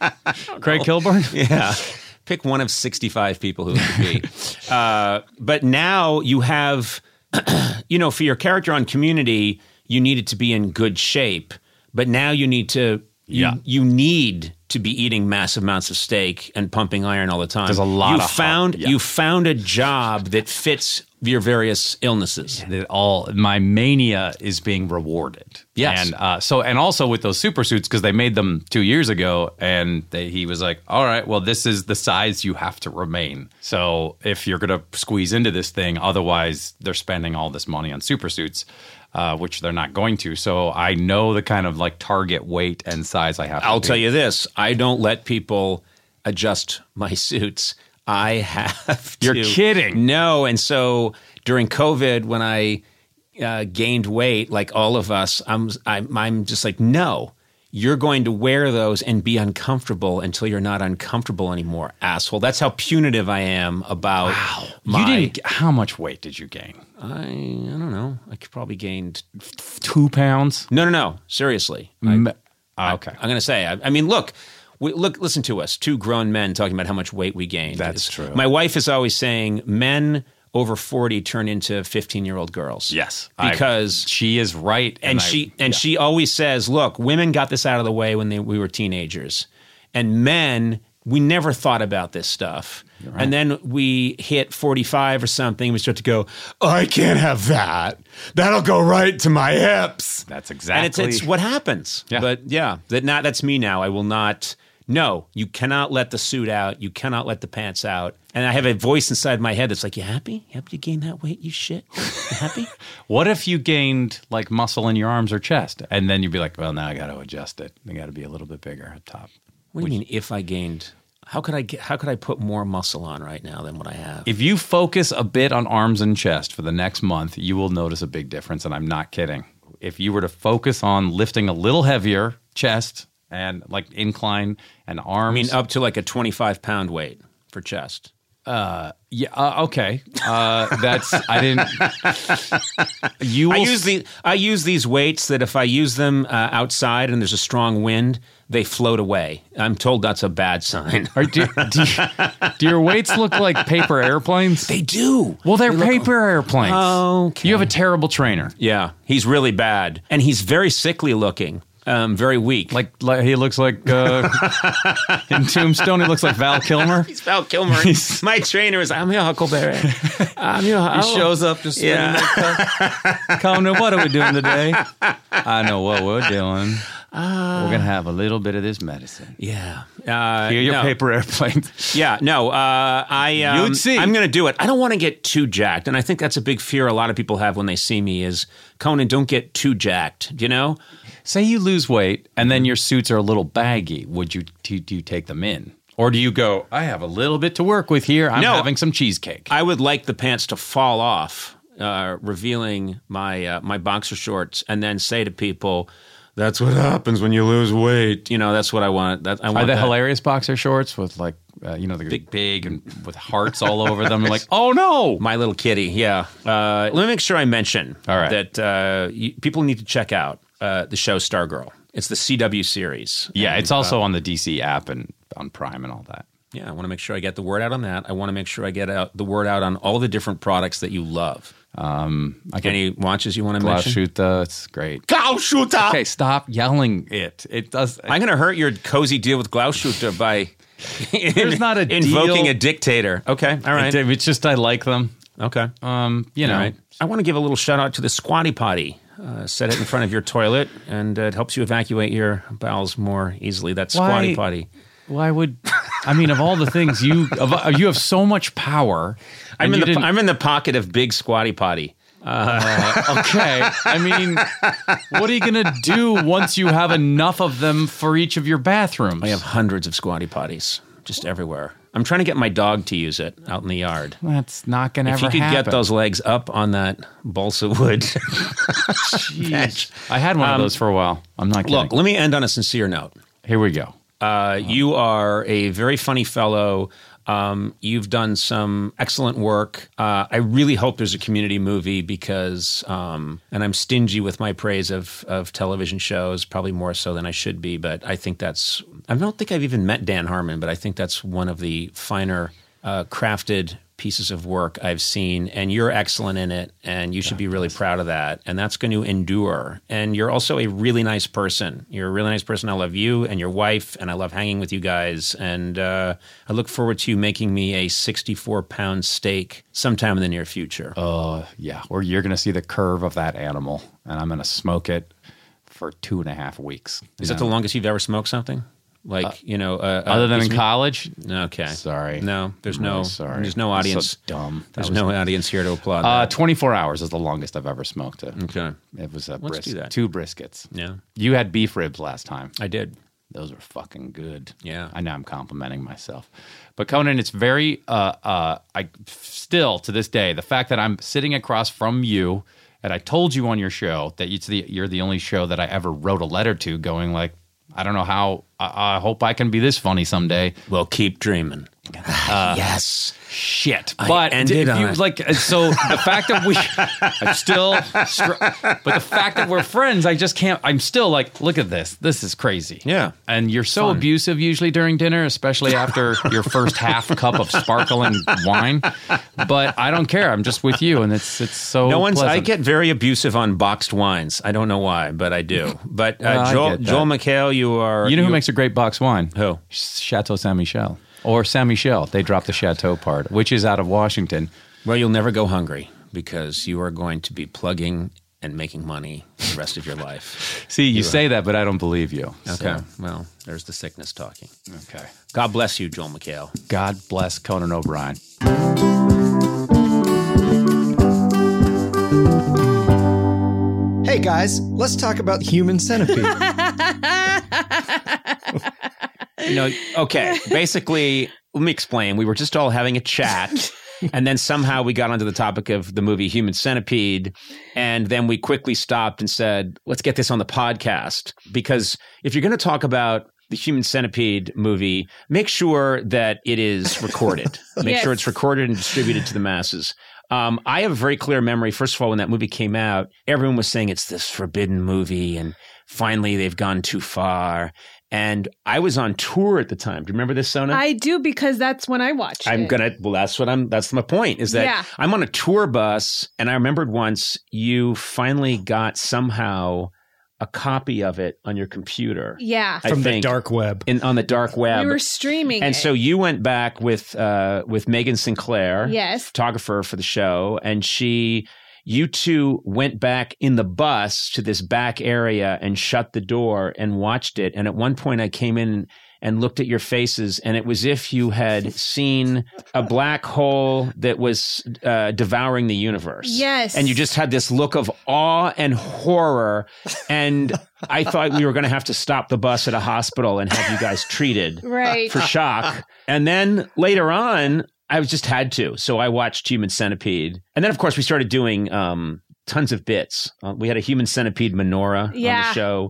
[SPEAKER 1] Craig Kilburn?
[SPEAKER 2] Yeah. Pick one of sixty-five people who it could be. uh, but now you have, you know, for your character on Community, you needed to be in good shape. But now you need to, you,
[SPEAKER 1] Yeah.
[SPEAKER 2] you need to be eating massive amounts of steak and pumping iron all the time.
[SPEAKER 1] There's a lot
[SPEAKER 2] you
[SPEAKER 1] of hot-
[SPEAKER 2] found
[SPEAKER 1] yeah.
[SPEAKER 2] You found a job that fits your various illnesses.
[SPEAKER 1] That all my mania is being rewarded.
[SPEAKER 2] Yes.
[SPEAKER 1] and uh, so and also with those super suits, because they made them two years ago, and they, he was like, "All right, well, this is the size you have to remain. So if you're gonna squeeze into this thing, otherwise they're spending all this money on super suits." Uh, which they're not going to. So I know the kind of like target weight and size I have. to
[SPEAKER 2] I'll
[SPEAKER 1] be.
[SPEAKER 2] tell you this: I don't let people adjust my suits. I have to.
[SPEAKER 1] You're kidding.
[SPEAKER 2] No, and so during COVID, when I uh, gained weight, like all of us, I'm, I'm I'm just like, no, you're going to wear those and be uncomfortable until you're not uncomfortable anymore, asshole. That's how punitive I am about my.
[SPEAKER 1] You didn't. How much weight did you gain?
[SPEAKER 2] I I don't know. I could probably gained.
[SPEAKER 1] Two pounds.
[SPEAKER 2] No, no, no. Seriously.
[SPEAKER 1] M- Ah, okay.
[SPEAKER 2] I'm going to say, I, I mean, look, we, look, listen to us, two grown men talking about how much weight we gained.
[SPEAKER 1] That's
[SPEAKER 2] It's-
[SPEAKER 1] true.
[SPEAKER 2] My wife is always saying men over forty turn into fifteen-year-old girls.
[SPEAKER 1] Yes, I-
[SPEAKER 2] Because,
[SPEAKER 1] she is right,
[SPEAKER 2] and
[SPEAKER 1] I-
[SPEAKER 2] she and
[SPEAKER 1] yeah.
[SPEAKER 2] she always says, look, women got this out of the way when they, we were teenagers. And men, we never thought about this stuff.
[SPEAKER 1] right.
[SPEAKER 2] And then we hit forty-five or something, we start to go, I can't have that. That'll go right to my hips.
[SPEAKER 1] That's exactly.
[SPEAKER 2] And it's, it's what happens.
[SPEAKER 1] Yeah.
[SPEAKER 2] But yeah, that not that's me now. I will not. No, you cannot let the suit out. You cannot let the pants out. And I have a voice inside my head that's like, "You happy? You happy you gained that weight? You shit? You happy?"
[SPEAKER 1] What if you gained like muscle in your arms or chest, and then you'd be like, "Well, now I got to adjust it. They got to be a little bit bigger at top."
[SPEAKER 2] What do you mean? If I gained, How could I get, how could I put more muscle on right now than what I have?
[SPEAKER 1] If you focus a bit on arms and chest for the next month, you will notice a big difference, and I'm not kidding. If you were to focus on lifting a little heavier chest and like incline and arms.
[SPEAKER 2] I mean, up to like a twenty-five pound weight for chest.
[SPEAKER 1] Uh, yeah. Uh, okay. Uh, that's I didn't. You. Will
[SPEAKER 2] I use the I use these weights that if I use them uh, outside and there's a strong wind, they float away. I'm told that's a bad sign.
[SPEAKER 1] Are, do, do, do your weights look like paper airplanes?
[SPEAKER 2] They do.
[SPEAKER 1] Well, they're
[SPEAKER 2] They look-
[SPEAKER 1] paper airplanes.
[SPEAKER 2] Okay.
[SPEAKER 1] You have a terrible trainer.
[SPEAKER 2] Yeah, he's really bad, and he's very sickly looking. Um, very weak.
[SPEAKER 1] Like, like he looks like uh, in Tombstone. He looks like Val Kilmer.
[SPEAKER 2] He's Val Kilmer. My trainer is, I'm your Huckleberry. I'm your
[SPEAKER 1] He shows up just
[SPEAKER 2] Yeah.
[SPEAKER 1] yeah. Conan, what are we doing today? I know what we're doing.
[SPEAKER 2] Uh,
[SPEAKER 1] we're gonna have a little bit of this medicine.
[SPEAKER 2] Yeah. Uh,
[SPEAKER 1] Here, your
[SPEAKER 2] no.
[SPEAKER 1] paper airplanes.
[SPEAKER 2] Yeah, no, uh, I, um,
[SPEAKER 1] You'd see.
[SPEAKER 2] I'm going to do it. I don't want to get too jacked, and I think that's a big fear a lot of people have when they see me is, Conan, don't get too jacked, you know?
[SPEAKER 1] Say you lose weight and then your suits are a little baggy. Would you do, do you take them in, or do you go? I have a little bit to work with here. I'm
[SPEAKER 2] No.
[SPEAKER 1] having some cheesecake.
[SPEAKER 2] I would like the pants to fall off, uh, revealing my uh, my boxer shorts, and then say to people, "That's what happens when you lose weight." You know, that's what I want. That I want.
[SPEAKER 1] Are they
[SPEAKER 2] that.
[SPEAKER 1] hilarious boxer shorts with like uh, you know they're big, big and with hearts all over them? Like, oh no,
[SPEAKER 2] My Little Kitty, yeah. Uh, let me make sure I mention
[SPEAKER 1] All right.
[SPEAKER 2] that uh, you, people need to check out uh, the show Stargirl. It's the C W series.
[SPEAKER 1] yeah,
[SPEAKER 2] And,
[SPEAKER 1] it's also on the D C app and on Prime and all that.
[SPEAKER 2] Yeah, I want to make sure I get the word out on that. I want to make sure I get out the word out on all the different products that you love.
[SPEAKER 1] Um, I get
[SPEAKER 2] Any watches you want to mention?
[SPEAKER 1] Glasshuta. It's great.
[SPEAKER 2] Glauschuta!
[SPEAKER 1] Okay, stop yelling it. It does.
[SPEAKER 2] I'm going to hurt your cozy deal with Glauschuta by
[SPEAKER 1] There's not a
[SPEAKER 2] invoking
[SPEAKER 1] deal.
[SPEAKER 2] a dictator. Okay, all right.
[SPEAKER 1] It- it's just I like them.
[SPEAKER 2] Okay.
[SPEAKER 1] Um, you know,
[SPEAKER 2] All right. I want to give a little shout out to the Squatty Potty. Uh, set it in front of your toilet, and uh, it helps you evacuate your bowels more easily. That Squatty
[SPEAKER 1] Why-
[SPEAKER 2] Potty.
[SPEAKER 1] why would? I mean, of all the things you, of, uh, you have so much power.
[SPEAKER 2] I'm
[SPEAKER 1] and
[SPEAKER 2] in
[SPEAKER 1] you
[SPEAKER 2] the
[SPEAKER 1] didn't-
[SPEAKER 2] I'm in the pocket of Big Squatty Potty.
[SPEAKER 1] Uh, okay. I mean, what are you going to do once you have enough of them for each of your bathrooms?
[SPEAKER 2] I have hundreds of Squatty Potties just everywhere. I'm trying to get my dog to use it out in the yard.
[SPEAKER 1] That's not going to
[SPEAKER 2] If
[SPEAKER 1] ever
[SPEAKER 2] you could
[SPEAKER 1] happen.
[SPEAKER 2] get those legs up on that balsa wood.
[SPEAKER 1] Jeez. I had one of those for a while. I'm not kidding.
[SPEAKER 2] Look, let me end on a sincere note.
[SPEAKER 1] Here we go.
[SPEAKER 2] Uh, you are a very funny fellow. Um, you've done some excellent work. Uh, I really hope there's a community movie because, um, and I'm stingy with my praise of of television shows, probably more so than I should be. But I think that's. I don't think I've even met Dan Harmon, but I think that's one of the finer uh, crafted pieces of work I've seen, and you're excellent in it, and you should be really proud of that, and that's going to endure. And you're also a really nice person. You're a really nice person. I love you and your wife, and I love hanging with you guys, and uh, I look forward to you making me a sixty-four pound steak sometime in the near future.
[SPEAKER 1] Uh, yeah, or you're going to see the curve of that animal, and I'm going to smoke it for two and a half weeks.
[SPEAKER 2] Is that the longest you've ever smoked something? Like, you know, uh,
[SPEAKER 1] Other
[SPEAKER 2] uh,
[SPEAKER 1] than
[SPEAKER 2] is
[SPEAKER 1] in
[SPEAKER 2] me-
[SPEAKER 1] college?
[SPEAKER 2] Okay.
[SPEAKER 1] Sorry.
[SPEAKER 2] No, there's
[SPEAKER 1] I'm
[SPEAKER 2] no,
[SPEAKER 1] really sorry.
[SPEAKER 2] there's no
[SPEAKER 1] That's so
[SPEAKER 2] audience.
[SPEAKER 1] dumb. That
[SPEAKER 2] There's
[SPEAKER 1] was-
[SPEAKER 2] no audience here to applaud.
[SPEAKER 1] Uh,
[SPEAKER 2] that.
[SPEAKER 1] twenty-four hours is the longest I've ever smoked. It,
[SPEAKER 2] Okay.
[SPEAKER 1] it was a
[SPEAKER 2] Let's
[SPEAKER 1] bris-
[SPEAKER 2] do that.
[SPEAKER 1] two briskets.
[SPEAKER 2] Yeah,
[SPEAKER 1] You had beef ribs last time.
[SPEAKER 2] I did.
[SPEAKER 1] Those were fucking good.
[SPEAKER 2] Yeah.
[SPEAKER 1] I know I'm complimenting myself. But Conan, it's very, uh, uh, I still to this day, the fact that I'm sitting across from you, and I told you on your show that it's the, you're the only show that I ever wrote a letter to going like, I don't know how, I, I hope I can be this funny someday.
[SPEAKER 2] Well, keep dreaming.
[SPEAKER 1] Uh,
[SPEAKER 2] yes.
[SPEAKER 1] Shit.
[SPEAKER 2] I
[SPEAKER 1] But
[SPEAKER 2] ended
[SPEAKER 1] if you,
[SPEAKER 2] on it.
[SPEAKER 1] like, so the fact that we, I'm still, str- but the fact that we're friends, I just can't, I'm still like, look at this. This is crazy.
[SPEAKER 2] Yeah.
[SPEAKER 1] And you're so
[SPEAKER 2] Fun.
[SPEAKER 1] abusive usually during dinner, especially after your first half cup of sparkling wine. But I don't care. I'm just with you. And it's, it's so
[SPEAKER 2] No one's. I
[SPEAKER 1] pleasant.
[SPEAKER 2] get very abusive on boxed wines. I don't know why, but I do. But uh,
[SPEAKER 1] Well, I
[SPEAKER 2] Joel,
[SPEAKER 1] get that.
[SPEAKER 2] Joel McHale, you are.
[SPEAKER 1] You know who makes a great box wine?
[SPEAKER 2] Who?
[SPEAKER 1] Chateau Saint Michel. Or Saint Michel. They dropped the Chateau part, which is out of Washington.
[SPEAKER 2] Well, you'll never go hungry because you are going to be plugging and making money the rest of your life.
[SPEAKER 1] See, you say that, but I don't believe you.
[SPEAKER 2] Okay.
[SPEAKER 1] So,
[SPEAKER 2] Well, there's the sickness talking.
[SPEAKER 1] okay.
[SPEAKER 2] God bless you, Joel McHale.
[SPEAKER 1] God bless Conan O'Brien.
[SPEAKER 4] Hey guys, let's talk about Human Centipede.
[SPEAKER 2] you know, okay, basically, let me explain. We were just all having a chat. And then somehow we got onto the topic of the movie Human Centipede. And then we quickly stopped and said, let's get this on the podcast. Because if you're going to talk about the Human Centipede movie, make sure that it is recorded. Make
[SPEAKER 6] Yes.
[SPEAKER 2] sure it's recorded and distributed to the masses. Um, I have a very clear memory. First of all, when that movie came out, everyone was saying it's this forbidden movie. And finally, they've gone too far. And I was on tour at the time. Do you remember this, Sona?
[SPEAKER 6] I do because that's when I watched
[SPEAKER 2] I'm
[SPEAKER 6] it.
[SPEAKER 2] gonna. Well, that's what I'm. That's my point. Is that
[SPEAKER 6] Yeah.
[SPEAKER 2] I'm on a tour bus, and I remembered once you finally got somehow a copy of it on your computer.
[SPEAKER 6] Yeah.
[SPEAKER 2] I
[SPEAKER 4] From the
[SPEAKER 2] think,
[SPEAKER 4] dark web.
[SPEAKER 2] in, on the dark web.
[SPEAKER 6] We were streaming
[SPEAKER 2] and
[SPEAKER 6] it.
[SPEAKER 2] so you went back with uh, with Megan Sinclair,
[SPEAKER 6] Yes.
[SPEAKER 2] photographer for the show, and she. You two went back in the bus to this back area and shut the door and watched it. And at one point I came in and looked at your faces, and it was if you had seen a black hole that was uh, devouring the universe.
[SPEAKER 6] Yes.
[SPEAKER 2] And you just had this look of awe and horror. And I thought we were going to have to stop the bus at a hospital and have you guys treated
[SPEAKER 6] Right.
[SPEAKER 2] for shock. And then later on, I was just had to. So I watched Human Centipede. And then, of course, we started doing um, tons of bits. Uh, we had a Human Centipede menorah on
[SPEAKER 6] Yeah.
[SPEAKER 2] the show.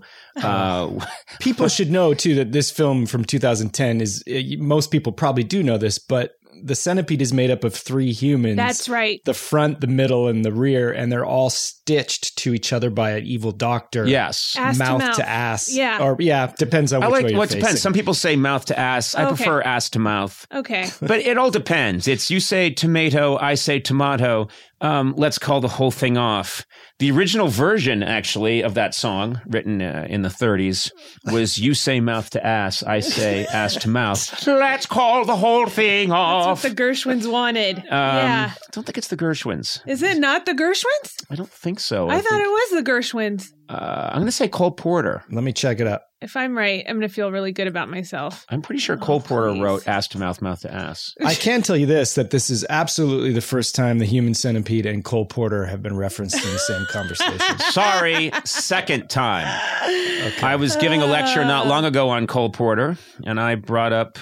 [SPEAKER 2] Uh,
[SPEAKER 4] People should know too that this film from two thousand ten is uh, most people probably do know this, but the centipede is made up of three humans.
[SPEAKER 6] That's right.
[SPEAKER 4] The front, the middle, and the rear, and they're all stitched to each other by an evil doctor.
[SPEAKER 2] yes.
[SPEAKER 6] Ass to
[SPEAKER 4] mouth
[SPEAKER 6] mouth.
[SPEAKER 4] to ass.
[SPEAKER 6] Yeah.
[SPEAKER 4] Or yeah, depends on
[SPEAKER 2] I
[SPEAKER 4] which
[SPEAKER 2] like
[SPEAKER 4] way you're
[SPEAKER 2] well, it depends.
[SPEAKER 4] facing.
[SPEAKER 2] Some people say mouth to ass. I
[SPEAKER 6] Okay.
[SPEAKER 2] prefer ass to mouth.
[SPEAKER 6] Okay.
[SPEAKER 2] But it all depends. It's you say tomato, I say tomato. Um, let's call the whole thing off. The original version, actually, of that song, written uh, in the thirties, was you say mouth to ass, I say ass to mouth. Let's call the whole thing
[SPEAKER 6] That's
[SPEAKER 2] off.
[SPEAKER 6] what the Gershwins wanted.
[SPEAKER 2] Um,
[SPEAKER 6] yeah.
[SPEAKER 2] I don't think it's the Gershwins.
[SPEAKER 6] Is it not the Gershwins?
[SPEAKER 2] I don't think so.
[SPEAKER 6] I, thought
[SPEAKER 2] think,
[SPEAKER 6] it was the Gershwins.
[SPEAKER 2] uh, I'm going to say Cole Porter.
[SPEAKER 4] Let me check it up.
[SPEAKER 6] If I'm right, I'm going to feel really good about myself.
[SPEAKER 2] I'm pretty sure Cole Porter
[SPEAKER 6] please.
[SPEAKER 2] wrote ass to mouth, mouth to ass.
[SPEAKER 4] I can tell you this, that this is absolutely the first time the Human Centipede and Cole Porter have been referenced in the same conversation.
[SPEAKER 2] Sorry, second time. I was giving a lecture not long ago on Cole Porter, and I brought up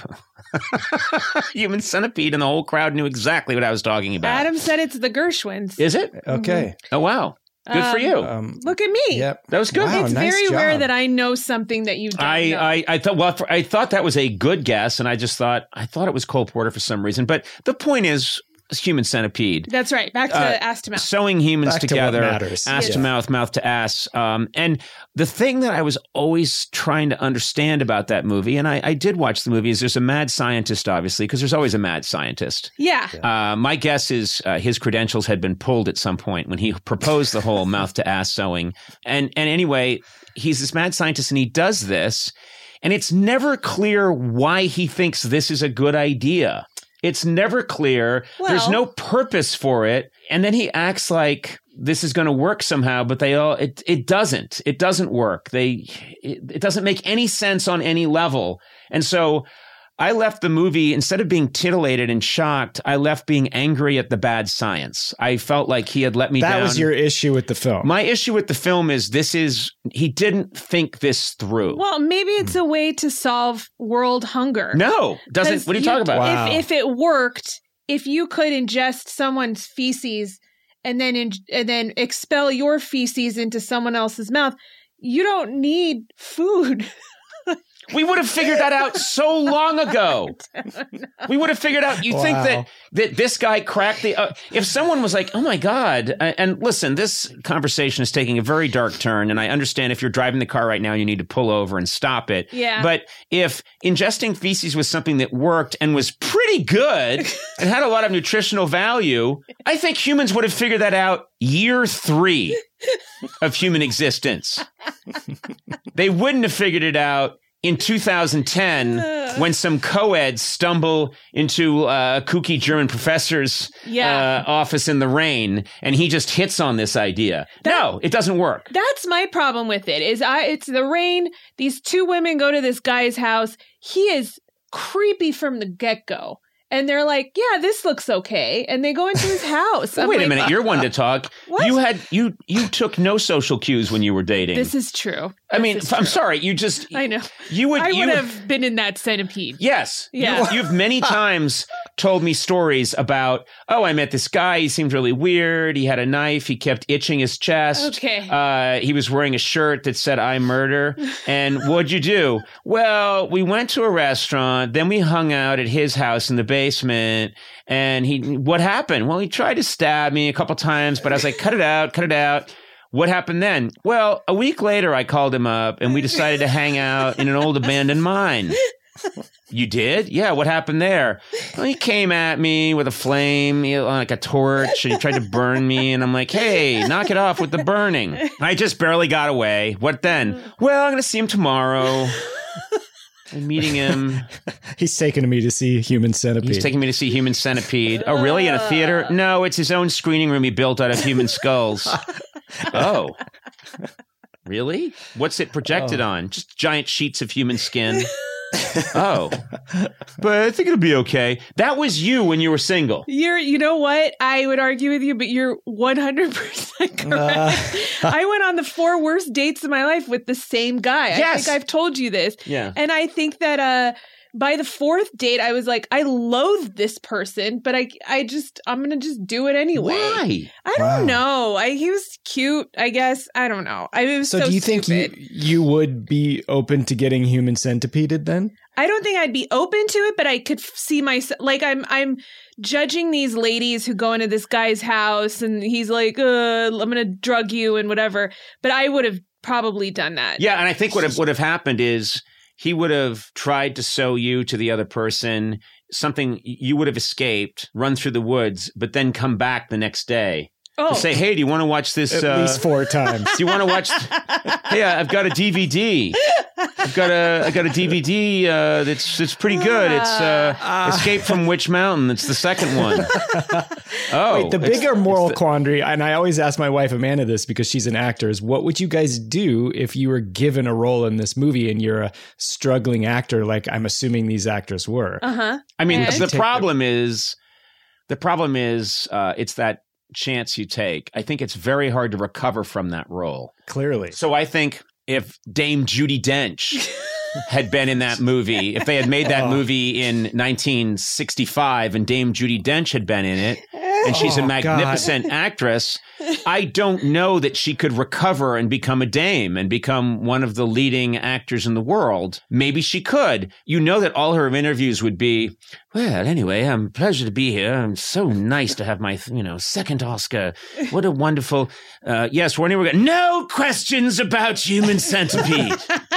[SPEAKER 2] Human Centipede, and the whole crowd knew exactly what I was talking about.
[SPEAKER 6] Adam said it's the Gershwins.
[SPEAKER 2] Is it?
[SPEAKER 4] Okay.
[SPEAKER 2] Oh, wow. Good for
[SPEAKER 6] Um,
[SPEAKER 2] you.
[SPEAKER 4] Um,
[SPEAKER 6] Look at me.
[SPEAKER 4] yep.
[SPEAKER 2] That was good.
[SPEAKER 4] Wow,
[SPEAKER 6] It's
[SPEAKER 4] nice
[SPEAKER 6] very
[SPEAKER 4] job.
[SPEAKER 6] rare that I know something that you don't
[SPEAKER 2] I,
[SPEAKER 6] know.
[SPEAKER 2] I, I thought well for, I thought that was a good guess, and I just thought I thought it was Cole Porter for some reason. But the point is, Human Centipede.
[SPEAKER 6] That's right. Back to
[SPEAKER 2] Uh,
[SPEAKER 6] ass to mouth.
[SPEAKER 2] Sewing humans
[SPEAKER 4] Back to what
[SPEAKER 2] together,
[SPEAKER 4] matters.
[SPEAKER 2] ass
[SPEAKER 6] Yes.
[SPEAKER 2] to mouth, mouth to ass. Um, and the thing that I was always trying to understand about that movie, and I, I did watch the movie, is there's a mad scientist, obviously, because there's always a mad scientist.
[SPEAKER 6] Yeah.
[SPEAKER 2] Uh, my guess is uh, his credentials had been pulled at some point when he proposed the whole mouth to ass sewing. And and anyway, he's this mad scientist, and he does this, and it's never clear why he thinks this is a good idea. It's never clear. There's
[SPEAKER 6] Well-
[SPEAKER 2] no purpose for it. And then he acts like this is going to work somehow, but they all, it, it doesn't. It doesn't work. They, it, it doesn't make any sense on any level. And so I left the movie, instead of being titillated and shocked, I left being angry at the bad science. I felt like he had let me
[SPEAKER 4] That
[SPEAKER 2] down.
[SPEAKER 4] was your issue with the film.
[SPEAKER 2] My issue with the film is this is, he didn't think this through.
[SPEAKER 6] Well, maybe it's a way to solve world hunger.
[SPEAKER 2] no, doesn't,
[SPEAKER 6] 'Cause
[SPEAKER 2] what are you, talking about?
[SPEAKER 4] Wow.
[SPEAKER 6] If, if it worked, if you could ingest someone's feces and then in, and then expel your feces into someone else's mouth, you don't need food.
[SPEAKER 2] We would have figured that out so long ago. We would have figured out. You think
[SPEAKER 4] Wow.
[SPEAKER 2] that that this guy cracked the? Uh, if someone was like, "Oh my god!" And, and listen, this conversation is taking a very dark turn, and I understand if you're driving the car right now, you need to pull over and stop it.
[SPEAKER 6] Yeah.
[SPEAKER 2] But if ingesting feces was something that worked and was pretty good and had a lot of nutritional value, I think humans would have figured that out year three of human existence. They wouldn't have figured it out in two thousand ten when some co-eds stumble into uh, a kooky German professor's
[SPEAKER 6] Yeah.
[SPEAKER 2] uh, office in the rain, and he just hits on this idea. no, it doesn't work.
[SPEAKER 6] That's my problem with it. Is I it's the rain. These two women go to this guy's house. He is creepy from the get-go. And they're like, yeah, this looks okay. And they go into his house.
[SPEAKER 2] Well,
[SPEAKER 6] I'm
[SPEAKER 2] wait
[SPEAKER 6] like,
[SPEAKER 2] a minute, you're one to talk.
[SPEAKER 6] What?
[SPEAKER 2] You had you you took no social cues when you were dating.
[SPEAKER 6] This is true.
[SPEAKER 2] I
[SPEAKER 6] This
[SPEAKER 2] mean,
[SPEAKER 6] is
[SPEAKER 2] I'm
[SPEAKER 6] true.
[SPEAKER 2] sorry, you just
[SPEAKER 6] I know.
[SPEAKER 2] you would
[SPEAKER 6] I
[SPEAKER 2] you
[SPEAKER 6] would have been in that centipede.
[SPEAKER 2] Yes.
[SPEAKER 6] Yeah.
[SPEAKER 2] You, you've many times told me stories about, oh, I met this guy. He seemed really weird. He had a knife. He kept itching his chest.
[SPEAKER 6] Okay.
[SPEAKER 2] Uh, he was wearing a shirt that said, I murder. And what'd you do? Well, we went to a restaurant. Then we hung out at his house in the basement. And he, what happened? Well, he tried to stab me a couple times, but I was like, cut it out, cut it out. What happened then? Well, a week later, I called him up and we decided to hang out in an old abandoned mine. You did? Yeah, what happened there? Well, he came at me with a flame, you know, like a torch, and he tried to burn me. And I'm like, hey, knock it off with the burning. I just barely got away. What then? Well, I'm going to see him tomorrow. I'm meeting him.
[SPEAKER 4] He's taking me to see Human Centipede.
[SPEAKER 2] He's taking me to see Human Centipede. Oh, really? In a theater? No, it's his own screening room he built out of human skulls. Oh. Really? What's it projected
[SPEAKER 4] Oh.
[SPEAKER 2] on? Just giant sheets of human skin. Oh. But I think it'll be okay. That was you when you were single.
[SPEAKER 6] You're, you know what? I would argue with you, but you're one hundred percent correct.
[SPEAKER 4] Uh.
[SPEAKER 6] I went on the four worst dates of my life with the same guy. I
[SPEAKER 2] Yes.
[SPEAKER 6] think I've told you this.
[SPEAKER 2] Yeah.
[SPEAKER 6] And I think that uh, by the fourth date, I was like, I loathe this person, but I, I just, I'm going to just do it anyway.
[SPEAKER 2] Why?
[SPEAKER 6] I don't
[SPEAKER 4] Wow.
[SPEAKER 6] know. I, he was cute, I guess. I don't know. I it was
[SPEAKER 4] So,
[SPEAKER 6] so,
[SPEAKER 4] do you think
[SPEAKER 6] stupid.
[SPEAKER 4] you, you would be open to getting Human Centipeded then?
[SPEAKER 6] I don't think I'd be open to it, but I could f- see myself like I'm I'm judging these ladies who go into this guy's house and he's like, uh, I'm gonna drug you and whatever. But I would have probably done that.
[SPEAKER 2] Yeah, and I think what would have happened is he would have tried to sew you to the other person, something you would have escaped, run through the woods, but then come back the next day.
[SPEAKER 6] Oh,
[SPEAKER 2] To say, hey, do you want to watch this?
[SPEAKER 4] At
[SPEAKER 2] uh,
[SPEAKER 4] least four times.
[SPEAKER 2] Do you want to watch? Hey, I've got a D V D. I've got a I got a D V D uh, that's that's pretty good. It's uh, Escape from Witch Mountain. It's the second one. Oh,
[SPEAKER 4] Wait, the
[SPEAKER 2] it's-
[SPEAKER 4] bigger moral
[SPEAKER 2] it's the-
[SPEAKER 4] quandary, and I always ask my wife Amanda this because she's an actor, is what would you guys do if you were given a role in this movie and you're a struggling actor like I'm assuming these actors were?
[SPEAKER 6] uh huh.
[SPEAKER 2] I mean,
[SPEAKER 6] And?
[SPEAKER 2] the problem is the problem is uh, it's that chance you take. I think it's very hard to recover from that role.
[SPEAKER 4] Clearly.
[SPEAKER 2] So I think if Dame Judi Dench had been in that movie, if they had made that
[SPEAKER 4] Oh.
[SPEAKER 2] movie in nineteen sixty-five and Dame Judi Dench had been in it, and she's a
[SPEAKER 4] Oh,
[SPEAKER 2] magnificent actress, I don't know that she could recover and become a dame and become one of the leading actors in the world. Maybe she could. You know that all her interviews would be, well, anyway, I'm pleasure to be here. I'm so nice to have my, you know, second Oscar. What a wonderful, uh, yes, we're anywhere. No questions about Human Centipede.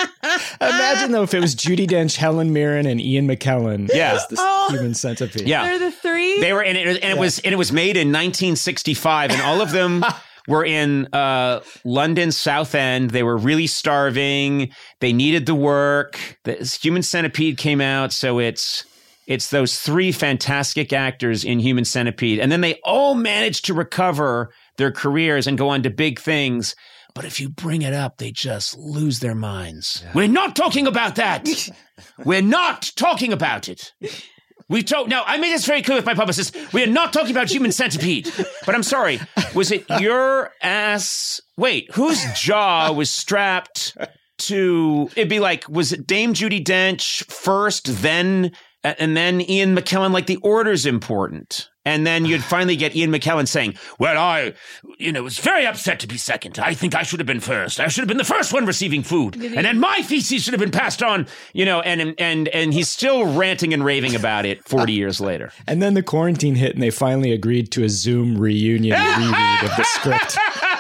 [SPEAKER 4] Imagine though if it was Judi Dench, Helen Mirren, and Ian McKellen
[SPEAKER 2] Yeah.
[SPEAKER 4] as the
[SPEAKER 6] Oh.
[SPEAKER 4] Human Centipede.
[SPEAKER 2] Yeah.
[SPEAKER 6] They're the three.
[SPEAKER 2] They were in it, and it was and it was made in nineteen sixty-five, and all of them were in uh, London South End. They were really starving. They needed the work. The Human Centipede came out, so it's it's those three fantastic actors in Human Centipede, and then they all managed to recover their careers and go on to big things. But if you bring it up, they just lose their minds. We're not talking about that. We're not talking about it. We told now. I made this very clear with my publicist. We are not talking about Human Centipede. But I'm sorry. Was it your ass? Wait, whose jaw was strapped to? It'd be like, was it Dame Judi Dench first, then and then Ian McKellen? Like the order's important. And then you'd finally get Ian McKellen saying, well, I, you know, was very upset to be second. I think I should have been first. I should have been the first one receiving food. And then my feces should have been passed on, you know, and and and he's still ranting and raving about it forty years later.
[SPEAKER 4] And then the quarantine hit and they finally agreed to a Zoom reunion reread of the script.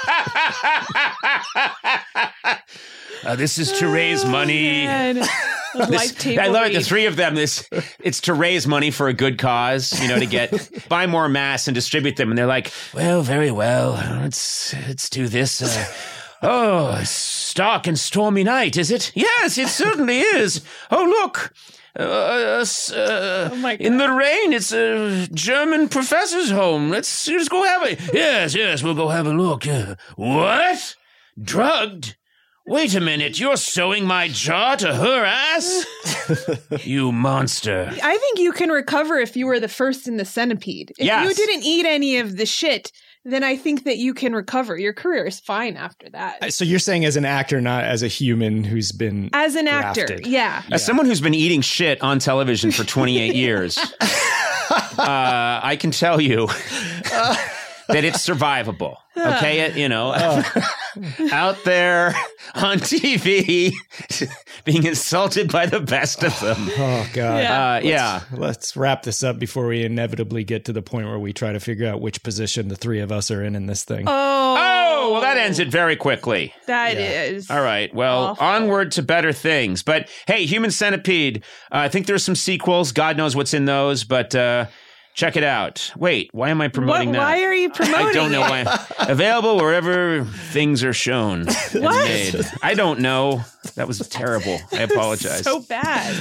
[SPEAKER 2] Uh, this is to raise money.
[SPEAKER 6] Man. A
[SPEAKER 2] This-
[SPEAKER 6] life table
[SPEAKER 2] I love it. The
[SPEAKER 6] read.
[SPEAKER 2] three of them. This it's to raise money for a good cause. You know, to get buy more masks and distribute them. And they're like, well, very well. Let's let's do this. Uh, oh, it's dark and stormy night, is it? Yes, it certainly is. Oh, look. Uh, s- uh,
[SPEAKER 6] Oh my
[SPEAKER 2] in the rain, it's a German professor's home. Let's just go have a yes, yes. We'll go have a look. Uh, what? Drugged? Wait a minute, you're sewing my jaw to her ass? You monster.
[SPEAKER 6] I think you can recover if you were the first in the centipede. If
[SPEAKER 2] Yes.
[SPEAKER 6] you didn't eat any of the shit, then I think that you can recover. Your career is fine after that.
[SPEAKER 4] So you're saying as an actor, not as a human who's been
[SPEAKER 6] As an actor,
[SPEAKER 4] grafted.
[SPEAKER 6] yeah.
[SPEAKER 2] As someone who's been eating shit on television for twenty-eight years, uh, I can tell you that it's survivable. Okay, it, you know, out there on T V, being insulted by the best of them.
[SPEAKER 4] Oh God.
[SPEAKER 6] Yeah.
[SPEAKER 2] Uh, yeah.
[SPEAKER 4] Let's wrap this up before we inevitably get to the point where we try to figure out which position the three of us are in in this thing.
[SPEAKER 6] Oh,
[SPEAKER 2] Oh, well, that ends it very quickly.
[SPEAKER 6] that is.
[SPEAKER 2] All right. Well,
[SPEAKER 6] Awful.
[SPEAKER 2] onward to better things. But hey, Human Centipede. Uh, I think there's some sequels. God knows what's in those, but uh, check it out. Wait, why am I promoting
[SPEAKER 6] What,
[SPEAKER 2] that?
[SPEAKER 6] why are you promoting
[SPEAKER 2] I don't know
[SPEAKER 6] it?
[SPEAKER 2] why. Available wherever things are shown. and
[SPEAKER 6] What?
[SPEAKER 2] made. I don't know. That was terrible. I apologize.
[SPEAKER 6] So bad.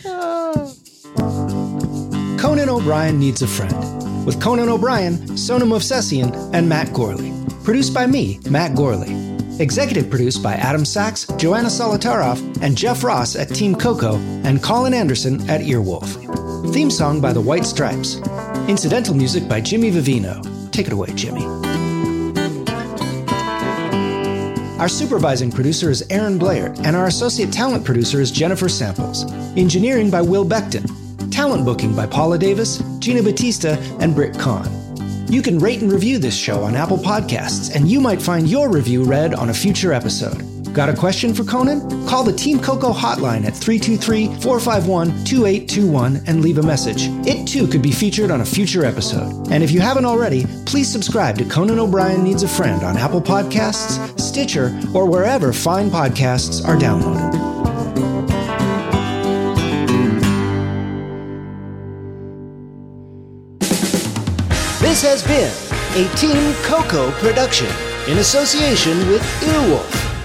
[SPEAKER 7] Conan O'Brien Needs a Friend, with Conan O'Brien, Sonam Movsesian, and Matt Gorley. Produced by me, Matt Gorley. Executive produced by Adam Sachs, Joanna Solotaroff, and Jeff Ross at Team Coco, and Colin Anderson at Earwolf. Theme song by The White Stripes. Incidental music by Jimmy Vivino. Take it away, Jimmy. Our supervising producer is Aaron Blair, and our associate talent producer is Jennifer Samples. Engineering by Will Beckton. Talent booking by Paula Davis, Gina Batista, and Britt Kahn. You can rate and review this show on Apple Podcasts, and you might find your review read on a future episode. Got a question for Conan? Call the Team Coco hotline at three two three, four five one, two eight two one and leave a message. It too could be featured on a future episode. And if you haven't already, please subscribe to Conan O'Brien Needs a Friend on Apple Podcasts, Stitcher, or wherever fine podcasts are downloaded. This has been a Team Coco production in association with Earwolf.